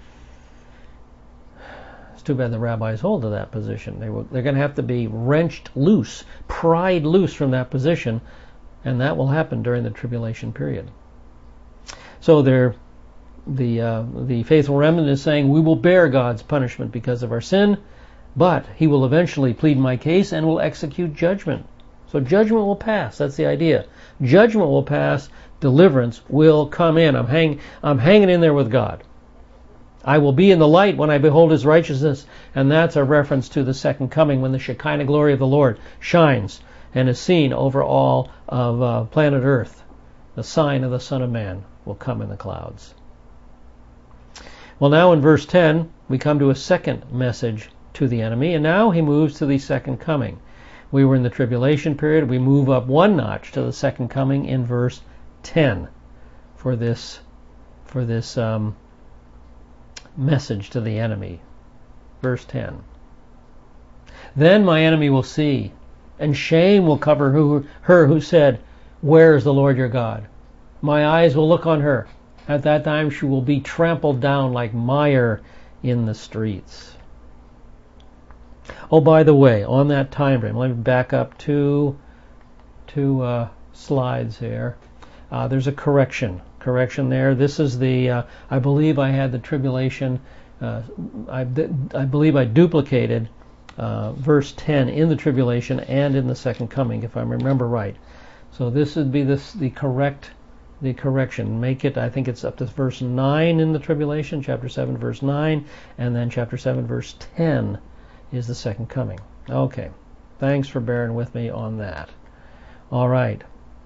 It's too bad the rabbis hold to that position. They will, they're going to have to be wrenched loose, pried loose from that position, and that will happen during the tribulation period. So they're The uh, the faithful remnant is saying, we will bear God's punishment because of our sin, but he will eventually plead my case and will execute judgment. So judgment will pass. That's the idea. Judgment will pass. Deliverance will come in. I'm hang I'm hanging in there with God. I will be in the light when I behold his righteousness, and that's a reference to the second coming when the Shekinah glory of the Lord shines and is seen over all of uh, planet Earth. The sign of the Son of Man will come in the clouds. Well, now in verse ten, we come to a second message to the enemy, and now he moves to the second coming. We were in the tribulation period. We move up one notch to the second coming in verse ten for this, for this um, message to the enemy. Verse ten. Then my enemy will see, and shame will cover who, her who said, where is the Lord your God? My eyes will look on her. At that time she will be trampled down like mire in the streets. Oh, by the way, on that time frame, let me back up two, two uh, slides here. Uh, there's a correction. Correction there. This is the, uh, I believe I had the tribulation, uh, I, I believe I duplicated uh, verse ten in the tribulation and in the second coming, if I remember right. So this would be this, the correct the correction. Make it, I think it's up to verse nine in the tribulation, chapter seven, verse nine, and then chapter seven, verse ten is the second coming. Okay. Thanks for bearing with me on that. All right.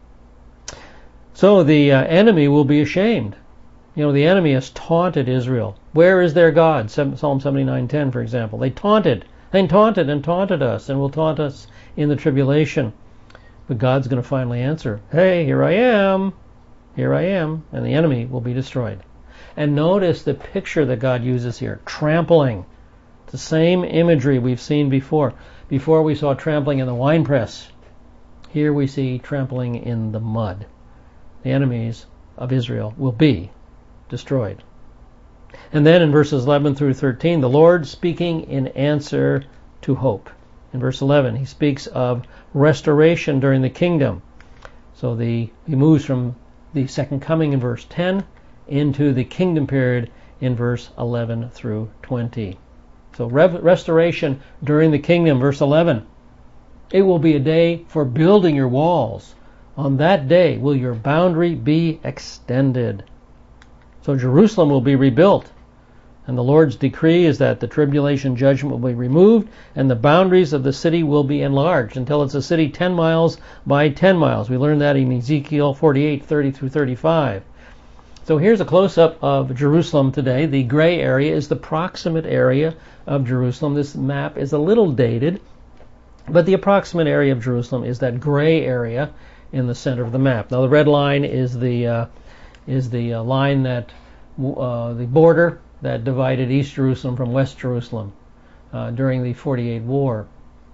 So the uh, enemy will be ashamed. You know, the enemy has taunted Israel. Where is their God? Psalm seventy-nine ten, for example. They taunted and taunted and taunted us and will taunt us in the tribulation. But God's going to finally answer, hey, here I am, here I am, and the enemy will be destroyed. And notice the picture that God uses here, trampling. It's the same imagery we've seen before. Before we saw trampling in the winepress. Here we see trampling in the mud. The enemies of Israel will be destroyed. And then in verses eleven through thirteen, the Lord speaking in answer to hope. In verse eleven, he speaks of restoration during the kingdom. So the he moves from the second coming in verse ten into the kingdom period in verse eleven through twenty. So rev- restoration during the kingdom, verse eleven. It will be a day for building your walls. On that day will your boundary be extended. So Jerusalem will be rebuilt. And the Lord's decree is that the tribulation judgment will be removed and the boundaries of the city will be enlarged until it's a city ten miles by ten miles. We learned that in Ezekiel forty-eight, thirty through thirty-five. So here's a close-up of Jerusalem today. The gray area is the proximate area of Jerusalem. This map is a little dated, but the approximate area of Jerusalem is that gray area in the center of the map. Now the red line is the uh, is the uh, line that uh, the border that divided East Jerusalem from West Jerusalem uh, during the forty-eight war.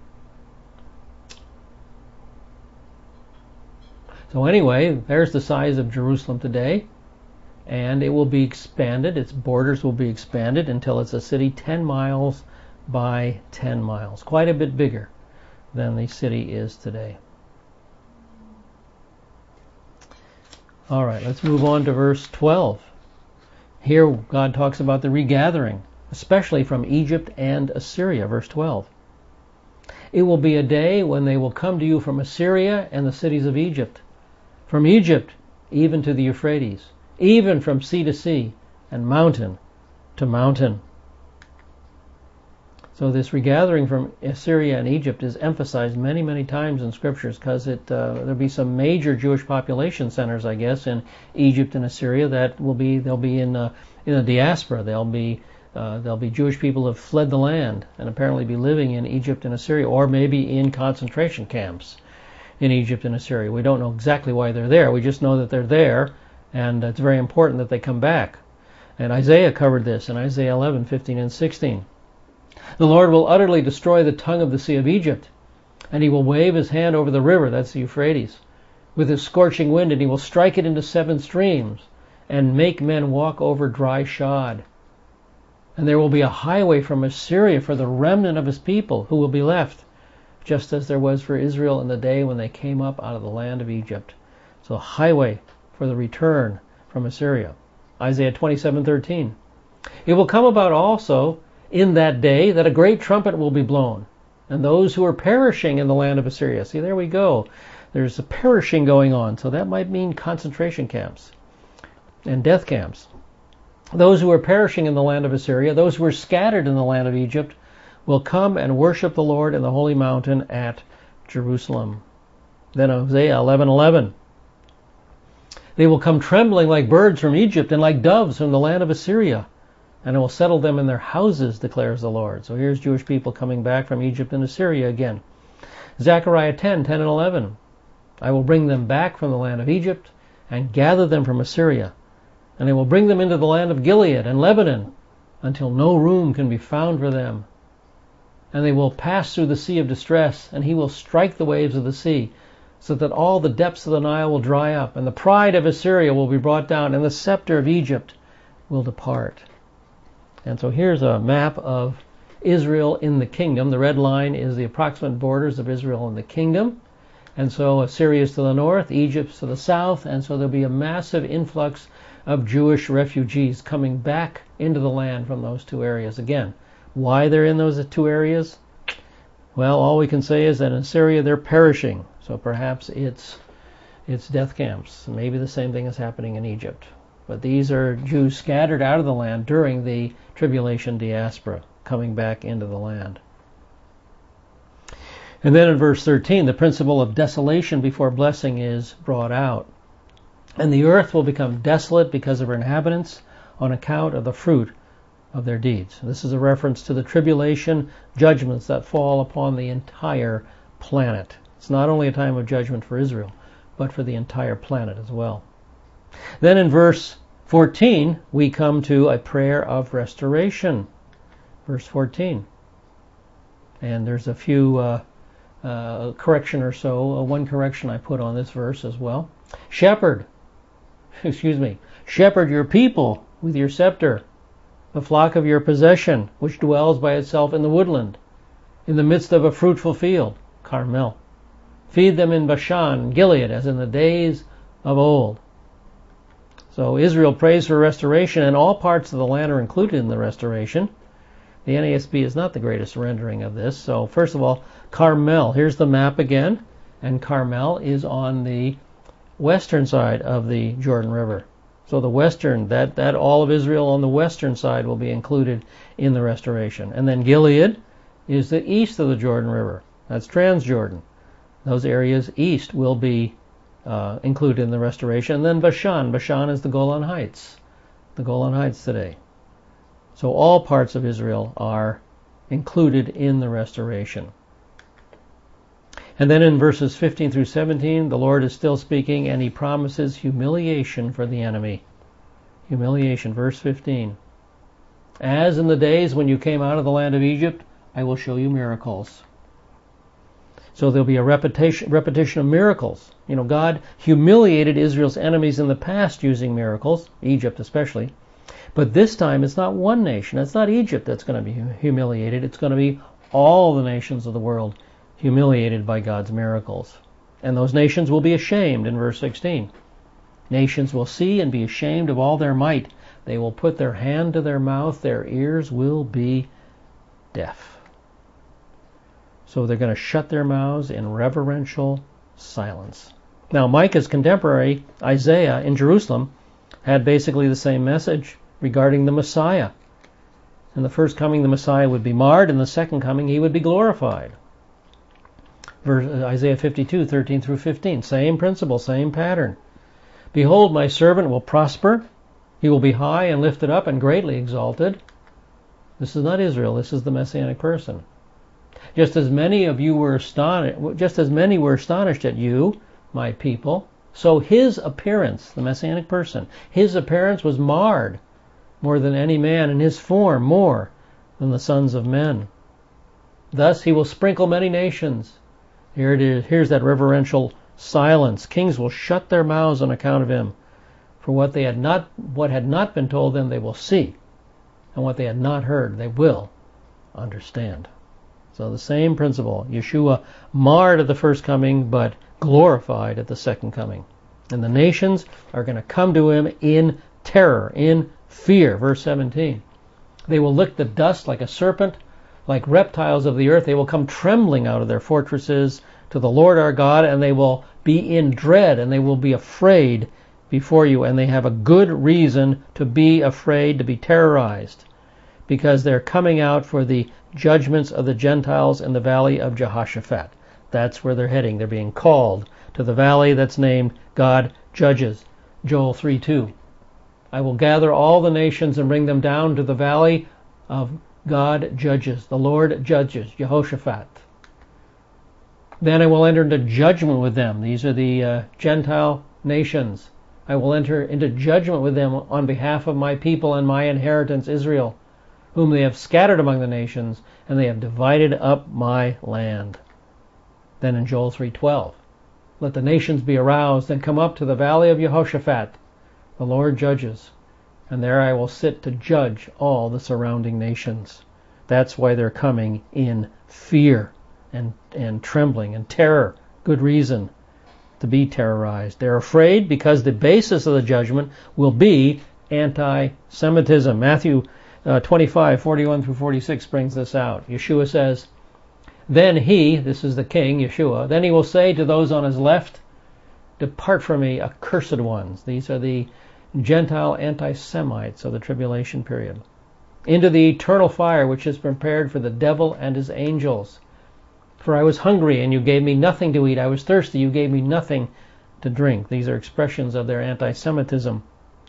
So anyway, there's the size of Jerusalem today, and it will be expanded. Its borders will be expanded until it's a city ten miles by ten miles, quite a bit bigger than the city is today. All right, let's move on to verse twelve. Here God talks about the regathering, especially from Egypt and Assyria, verse twelve. It will be a day when they will come to you from Assyria and the cities of Egypt, from Egypt even to the Euphrates, even from sea to sea and mountain to mountain. So this regathering from Assyria and Egypt is emphasized many, many times in scriptures because it uh, there'll be some major Jewish population centers, I guess, in Egypt and Assyria that will be they'll be in uh, in a diaspora. They'll be uh, there'll be Jewish people who have fled the land and apparently be living in Egypt and Assyria, or maybe in concentration camps in Egypt and Assyria. We don't know exactly why they're there. We just know that they're there, and it's very important that they come back. And Isaiah covered this in Isaiah eleven, fifteen, and sixteen. The Lord will utterly destroy the tongue of the sea of Egypt, and he will wave his hand over the river, that's the Euphrates, with his scorching wind, and he will strike it into seven streams, and make men walk over dry shod. And there will be a highway from Assyria for the remnant of his people who will be left, just as there was for Israel in the day when they came up out of the land of Egypt. So a highway for the return from Assyria. Isaiah twenty-seven, thirteen. It will come about also in that day that a great trumpet will be blown, and those who are perishing in the land of Assyria. See, there we go. There's a perishing going on, so that might mean concentration camps and death camps. Those who are perishing in the land of Assyria, those who are scattered in the land of Egypt, will come and worship the Lord in the holy mountain at Jerusalem. Then Hosea eleven, eleven. They will come trembling like birds from Egypt and like doves from the land of Assyria, and I will settle them in their houses, declares the Lord. So here's Jewish people coming back from Egypt and Assyria again. Zechariah ten, ten and eleven. I will bring them back from the land of Egypt and gather them from Assyria, and I will bring them into the land of Gilead and Lebanon until no room can be found for them. And they will pass through the sea of distress, and he will strike the waves of the sea, so that all the depths of the Nile will dry up, and the pride of Assyria will be brought down, and the scepter of Egypt will depart. And so here's a map of Israel in the kingdom. The red line is the approximate borders of Israel in the kingdom. And so Assyria is to the north, Egypt to the south, and so there'll be a massive influx of Jewish refugees coming back into the land from those two areas. Again, why they're in those two areas? Well, all we can say is that in Assyria they're perishing. So perhaps it's it's death camps. Maybe the same thing is happening in Egypt. But these are Jews scattered out of the land during the tribulation diaspora, coming back into the land. And then in verse thirteen, the principle of desolation before blessing is brought out. And the earth will become desolate because of her inhabitants on account of the fruit of their deeds. This is a reference to the tribulation judgments that fall upon the entire planet. It's not only a time of judgment for Israel, but for the entire planet as well. Then in verse fourteen, we come to a prayer of restoration. Verse fourteen. And there's a few uh, uh, correction or so. Uh, one correction I put on this verse as well. Shepherd, excuse me, shepherd your people with your scepter, the flock of your possession, which dwells by itself in the woodland, in the midst of a fruitful field, Carmel. Feed them in Bashan, Gilead, as in the days of old. So Israel prays for restoration, and all parts of the land are included in the restoration. The N A S B is not the greatest rendering of this. So first of all, Carmel. Here's the map again, and Carmel is on the western side of the Jordan River. So the western, that, that all of Israel on the western side will be included in the restoration. And then Gilead is the east of the Jordan River. That's Transjordan. Those areas east will be uh, included in the restoration. And then Bashan. Bashan is the Golan Heights. The Golan Heights today. So all parts of Israel are included in the restoration. And then in verses fifteen through seventeen, the Lord is still speaking, and he promises humiliation for the enemy. Humiliation, verse fifteen. As in the days when you came out of the land of Egypt, I will show you miracles. So there'll be a repetition, repetition of miracles. You know, God humiliated Israel's enemies in the past using miracles, Egypt especially. But this time it's not one nation. It's not Egypt that's going to be humiliated. It's going to be all the nations of the world humiliated by God's miracles. And those nations will be ashamed in verse sixteen. Nations will see and be ashamed of all their might. They will put their hand to their mouth. Their ears will be deaf. So they're going to shut their mouths in reverential silence. Now Micah's contemporary, Isaiah, in Jerusalem, had basically the same message regarding the Messiah. In the first coming, the Messiah would be marred. In the second coming, he would be glorified. Verse, uh, Isaiah fifty-two, thirteen through fifteen. Same principle, same pattern. Behold, my servant will prosper. He will be high and lifted up and greatly exalted. This is not Israel. This is the Messianic person. Just as many of you were astonished, just as many were astonished at you, my people, so his appearance, the Messianic person, his appearance was marred more than any man, and his form more than the sons of men. Thus he will sprinkle many nations. Here it is. Here's that reverential silence. Kings will shut their mouths on account of him. For what they had not, what had not been told them, they will see, and what they had not heard, they will understand. So the same principle. Yeshua marred at the first coming, but glorified at the second coming. And the nations are going to come to him in terror, in fear. Verse seventeen. They will lick the dust like a serpent, like reptiles of the earth. They will come trembling out of their fortresses to the Lord our God, and they will be in dread, and they will be afraid before you. And they have a good reason to be afraid, to be terrorized, because they're coming out for the judgments of the Gentiles in the valley of Jehoshaphat. That's where they're heading. They're being called to the valley that's named God Judges. Joel three two. I will gather all the nations and bring them down to the valley of God Judges. The Lord Judges, Jehoshaphat. Then I will enter into judgment with them. These are the uh, Gentile nations. I will enter into judgment with them on behalf of my people and my inheritance Israel, whom they have scattered among the nations, and they have divided up my land. Then in Joel three twelve, let the nations be aroused and come up to the valley of Jehoshaphat. The Lord judges, and there I will sit to judge all the surrounding nations. That's why they're coming in fear and, and trembling and terror. Good reason to be terrorized. They're afraid because the basis of the judgment will be anti-Semitism. Matthew uh, twenty-five, forty-one through forty-six brings this out. Yeshua says, then he, this is the king, Yeshua, then he will say to those on his left, depart from me, accursed ones. These are the Gentile anti-Semites of the tribulation period. Into the eternal fire which is prepared for the devil and his angels. For I was hungry, and you gave me nothing to eat. I was thirsty, you gave me nothing to drink. These are expressions of their anti-Semitism.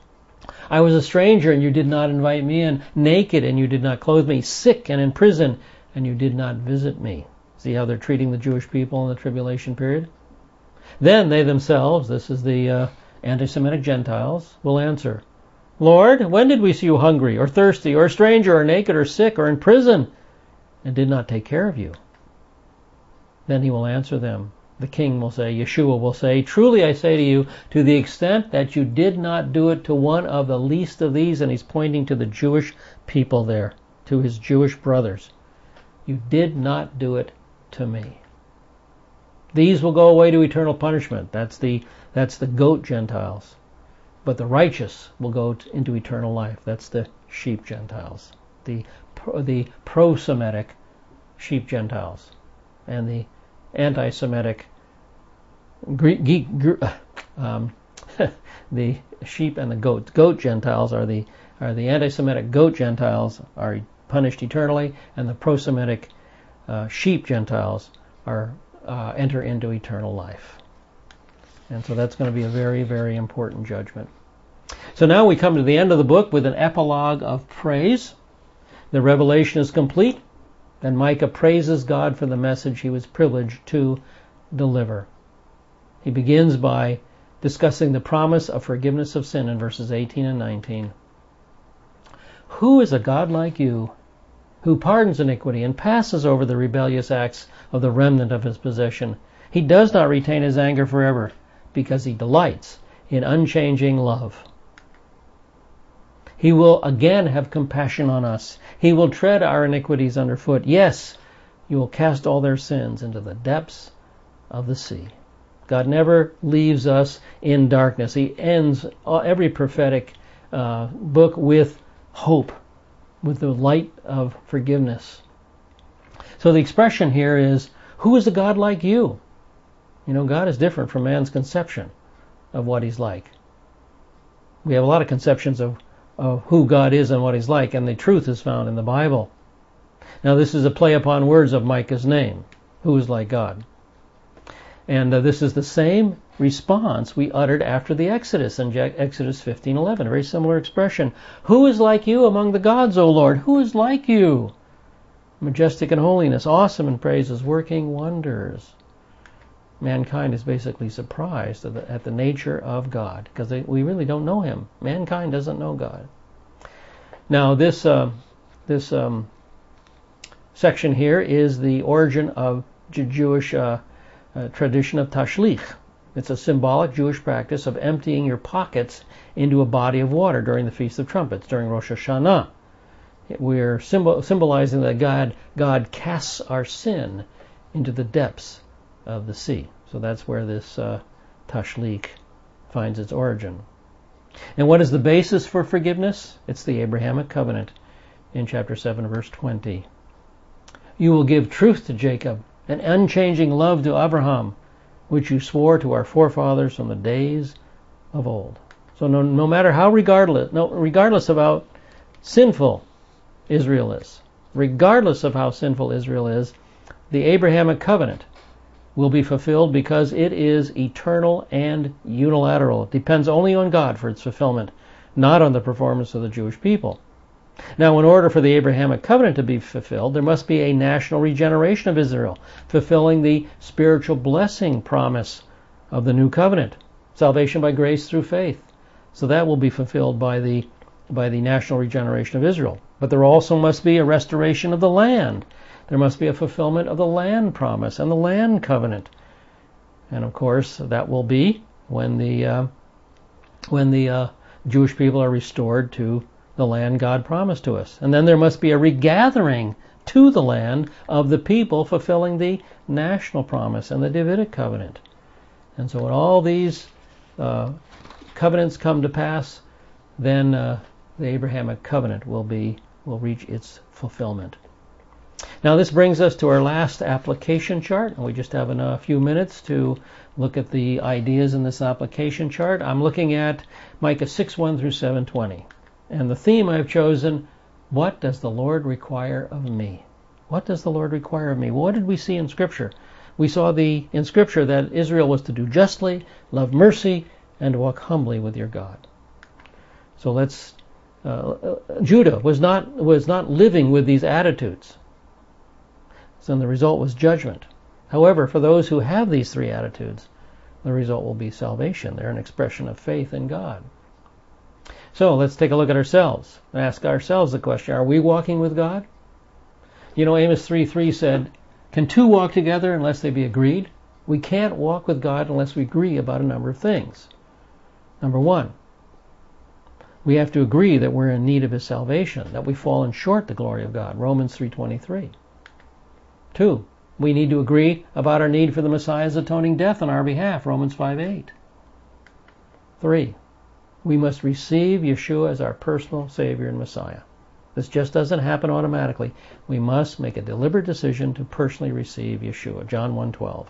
I was a stranger and you did not invite me in, naked and you did not clothe me, sick and in prison and you did not visit me. See how they're treating the Jewish people in the tribulation period? Then they themselves, this is the uh, anti-Semitic Gentiles, will answer, Lord, when did we see you hungry or thirsty or a stranger or naked or sick or in prison and did not take care of you? Then he will answer them. The king will say, Yeshua will say, truly I say to you, to the extent that you did not do it to one of the least of these, and he's pointing to the Jewish people there, to his Jewish brothers, you did not do it to me. These will go away to eternal punishment. That's the that's the goat Gentiles. But the righteous will go to, into eternal life. That's the sheep Gentiles. The the pro-Semitic sheep Gentiles. And the anti-Semitic Greek, um, the sheep and the goat. Goat Gentiles are the are the anti-Semitic goat Gentiles are punished eternally, and the pro-Semitic uh, sheep Gentiles are uh, enter into eternal life. And so that's going to be a very, very important judgment. So now we come to the end of the book with an epilogue of praise. The revelation is complete, and Micah praises God for the message he was privileged to deliver. He begins by discussing the promise of forgiveness of sin in verses eighteen and nineteen. Who is a God like you, who pardons iniquity and passes over the rebellious acts of the remnant of his possession? He does not retain his anger forever, because he delights in unchanging love. He will again have compassion on us. He will tread our iniquities underfoot. Yes, you will cast all their sins into the depths of the sea. God never leaves us in darkness. He ends every prophetic uh, book with hope, with the light of forgiveness. So the expression here is, who is a God like you? You know, God is different from man's conception of what he's like. We have a lot of conceptions of, of who God is and what he's like, and the truth is found in the Bible. Now this is a play upon words of Micah's name, who is like God. And uh, this is the same response we uttered after the Exodus in Exodus fifteen eleven, a very similar expression. Who is like you among the gods, O Lord? Who is like you? Majestic in holiness, awesome in praises, working wonders. Mankind is basically surprised at the, at the nature of God, because we really don't know him. Mankind doesn't know God. Now this uh, this um, section here is the origin of Jewish uh, uh, tradition of tashlich. It's a symbolic Jewish practice of emptying your pockets into a body of water during the Feast of Trumpets, during Rosh Hashanah. We're symbol- symbolizing that God, God casts our sin into the depths of the sea. So that's where this uh, tashlich finds its origin. And what is the basis for forgiveness? It's the Abrahamic covenant in chapter seven, verse twenty. You will give truth to Jacob, and unchanging love to Abraham, which you swore to our forefathers from the days of old. So no, no matter how regardless, no, regardless of how sinful Israel is, regardless of how sinful Israel is, the Abrahamic covenant will be fulfilled because it is eternal and unilateral. It depends only on God for its fulfillment, not on the performance of the Jewish people. Now, in order for the Abrahamic covenant to be fulfilled, there must be a national regeneration of Israel, fulfilling the spiritual blessing promise of the new covenant, salvation by grace through faith. So that will be fulfilled by the by the national regeneration of Israel. But there also must be a restoration of the land. There must be a fulfillment of the land promise and the land covenant. And of course, that will be when the uh, when the uh, Jewish people are restored to the land God promised to us. And then there must be a regathering to the land of the people fulfilling the national promise and the Davidic covenant. And so when all these uh, covenants come to pass, then uh, the Abrahamic covenant will be will reach its fulfillment. Now this brings us to our last application chart, and we just have a few minutes to look at the ideas in this application chart. I'm looking at Micah six one through seven twenty. And the theme I've chosen, what does the Lord require of me? What does the Lord require of me? What did we see in Scripture? We saw the in Scripture that Israel was to do justly, love mercy, and walk humbly with your God. So let's. Uh, Judah was not was not living with these attitudes. So the result was judgment. However, for those who have these three attitudes, the result will be salvation. They're an expression of faith in God. So let's take a look at ourselves and ask ourselves the question, are we walking with God? You know, Amos three three said, can two walk together unless they be agreed? We can't walk with God unless we agree about a number of things. Number one, we have to agree that we're in need of His salvation, that we've fallen short the glory of God, Romans three twenty-three. Two, we need to agree about our need for the Messiah's atoning death on our behalf, Romans five eight. Three, we must receive Yeshua as our personal Savior and Messiah. This just doesn't happen automatically. We must make a deliberate decision to personally receive Yeshua, John one twelve.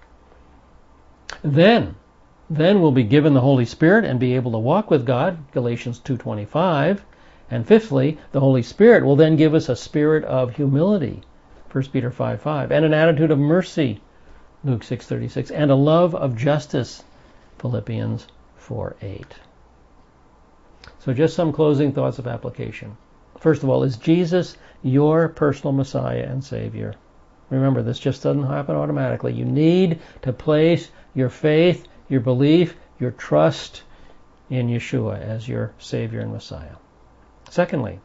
Then, then we'll be given the Holy Spirit and be able to walk with God, Galatians two twenty-five. And fifthly, the Holy Spirit will then give us a spirit of humility, First Peter five five, and an attitude of mercy, Luke six thirty-six, and a love of justice, Philippians four eight. So just some closing thoughts of application. First of all, is Jesus your personal Messiah and Savior? Remember, this just doesn't happen automatically. You need to place your faith, your belief, your trust in Yeshua as your Savior and Messiah. Secondly,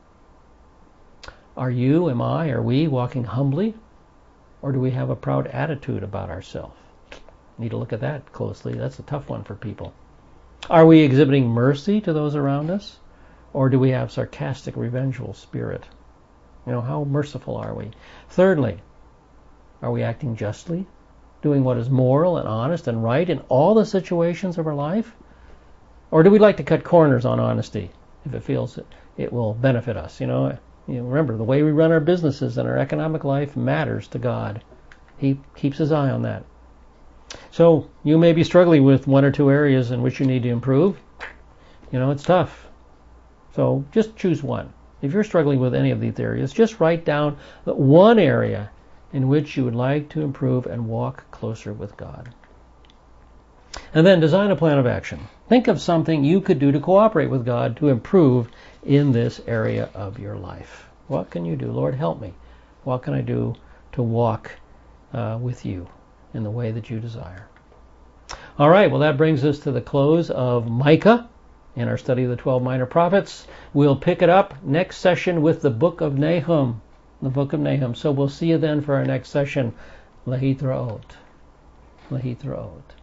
are you, am I, are we walking humbly? Or do we have a proud attitude about ourselves? Need to look at that closely. That's a tough one for people. Are we exhibiting mercy to those around us? Or do we have sarcastic, revengeful spirit? You know, how merciful are we? Thirdly, are we acting justly? Doing what is moral and honest and right in all the situations of our life? Or do we like to cut corners on honesty if it feels it, it will benefit us? You know, you know, remember, the way we run our businesses and our economic life matters to God. He keeps His eye on that. So you may be struggling with one or two areas in which you need to improve. You know, it's tough. So just choose one. If you're struggling with any of these areas, just write down the one area in which you would like to improve and walk closer with God. And then design a plan of action. Think of something you could do to cooperate with God to improve in this area of your life. What can you do? Lord, help me. What can I do to walk uh, with you in the way that you desire? All right, well, that brings us to the close of Micah in our study of the twelve minor prophets. We'll pick it up next session with the book of Nahum. The book of Nahum. So we'll see you then for our next session. Lehitraot. Lehitraot.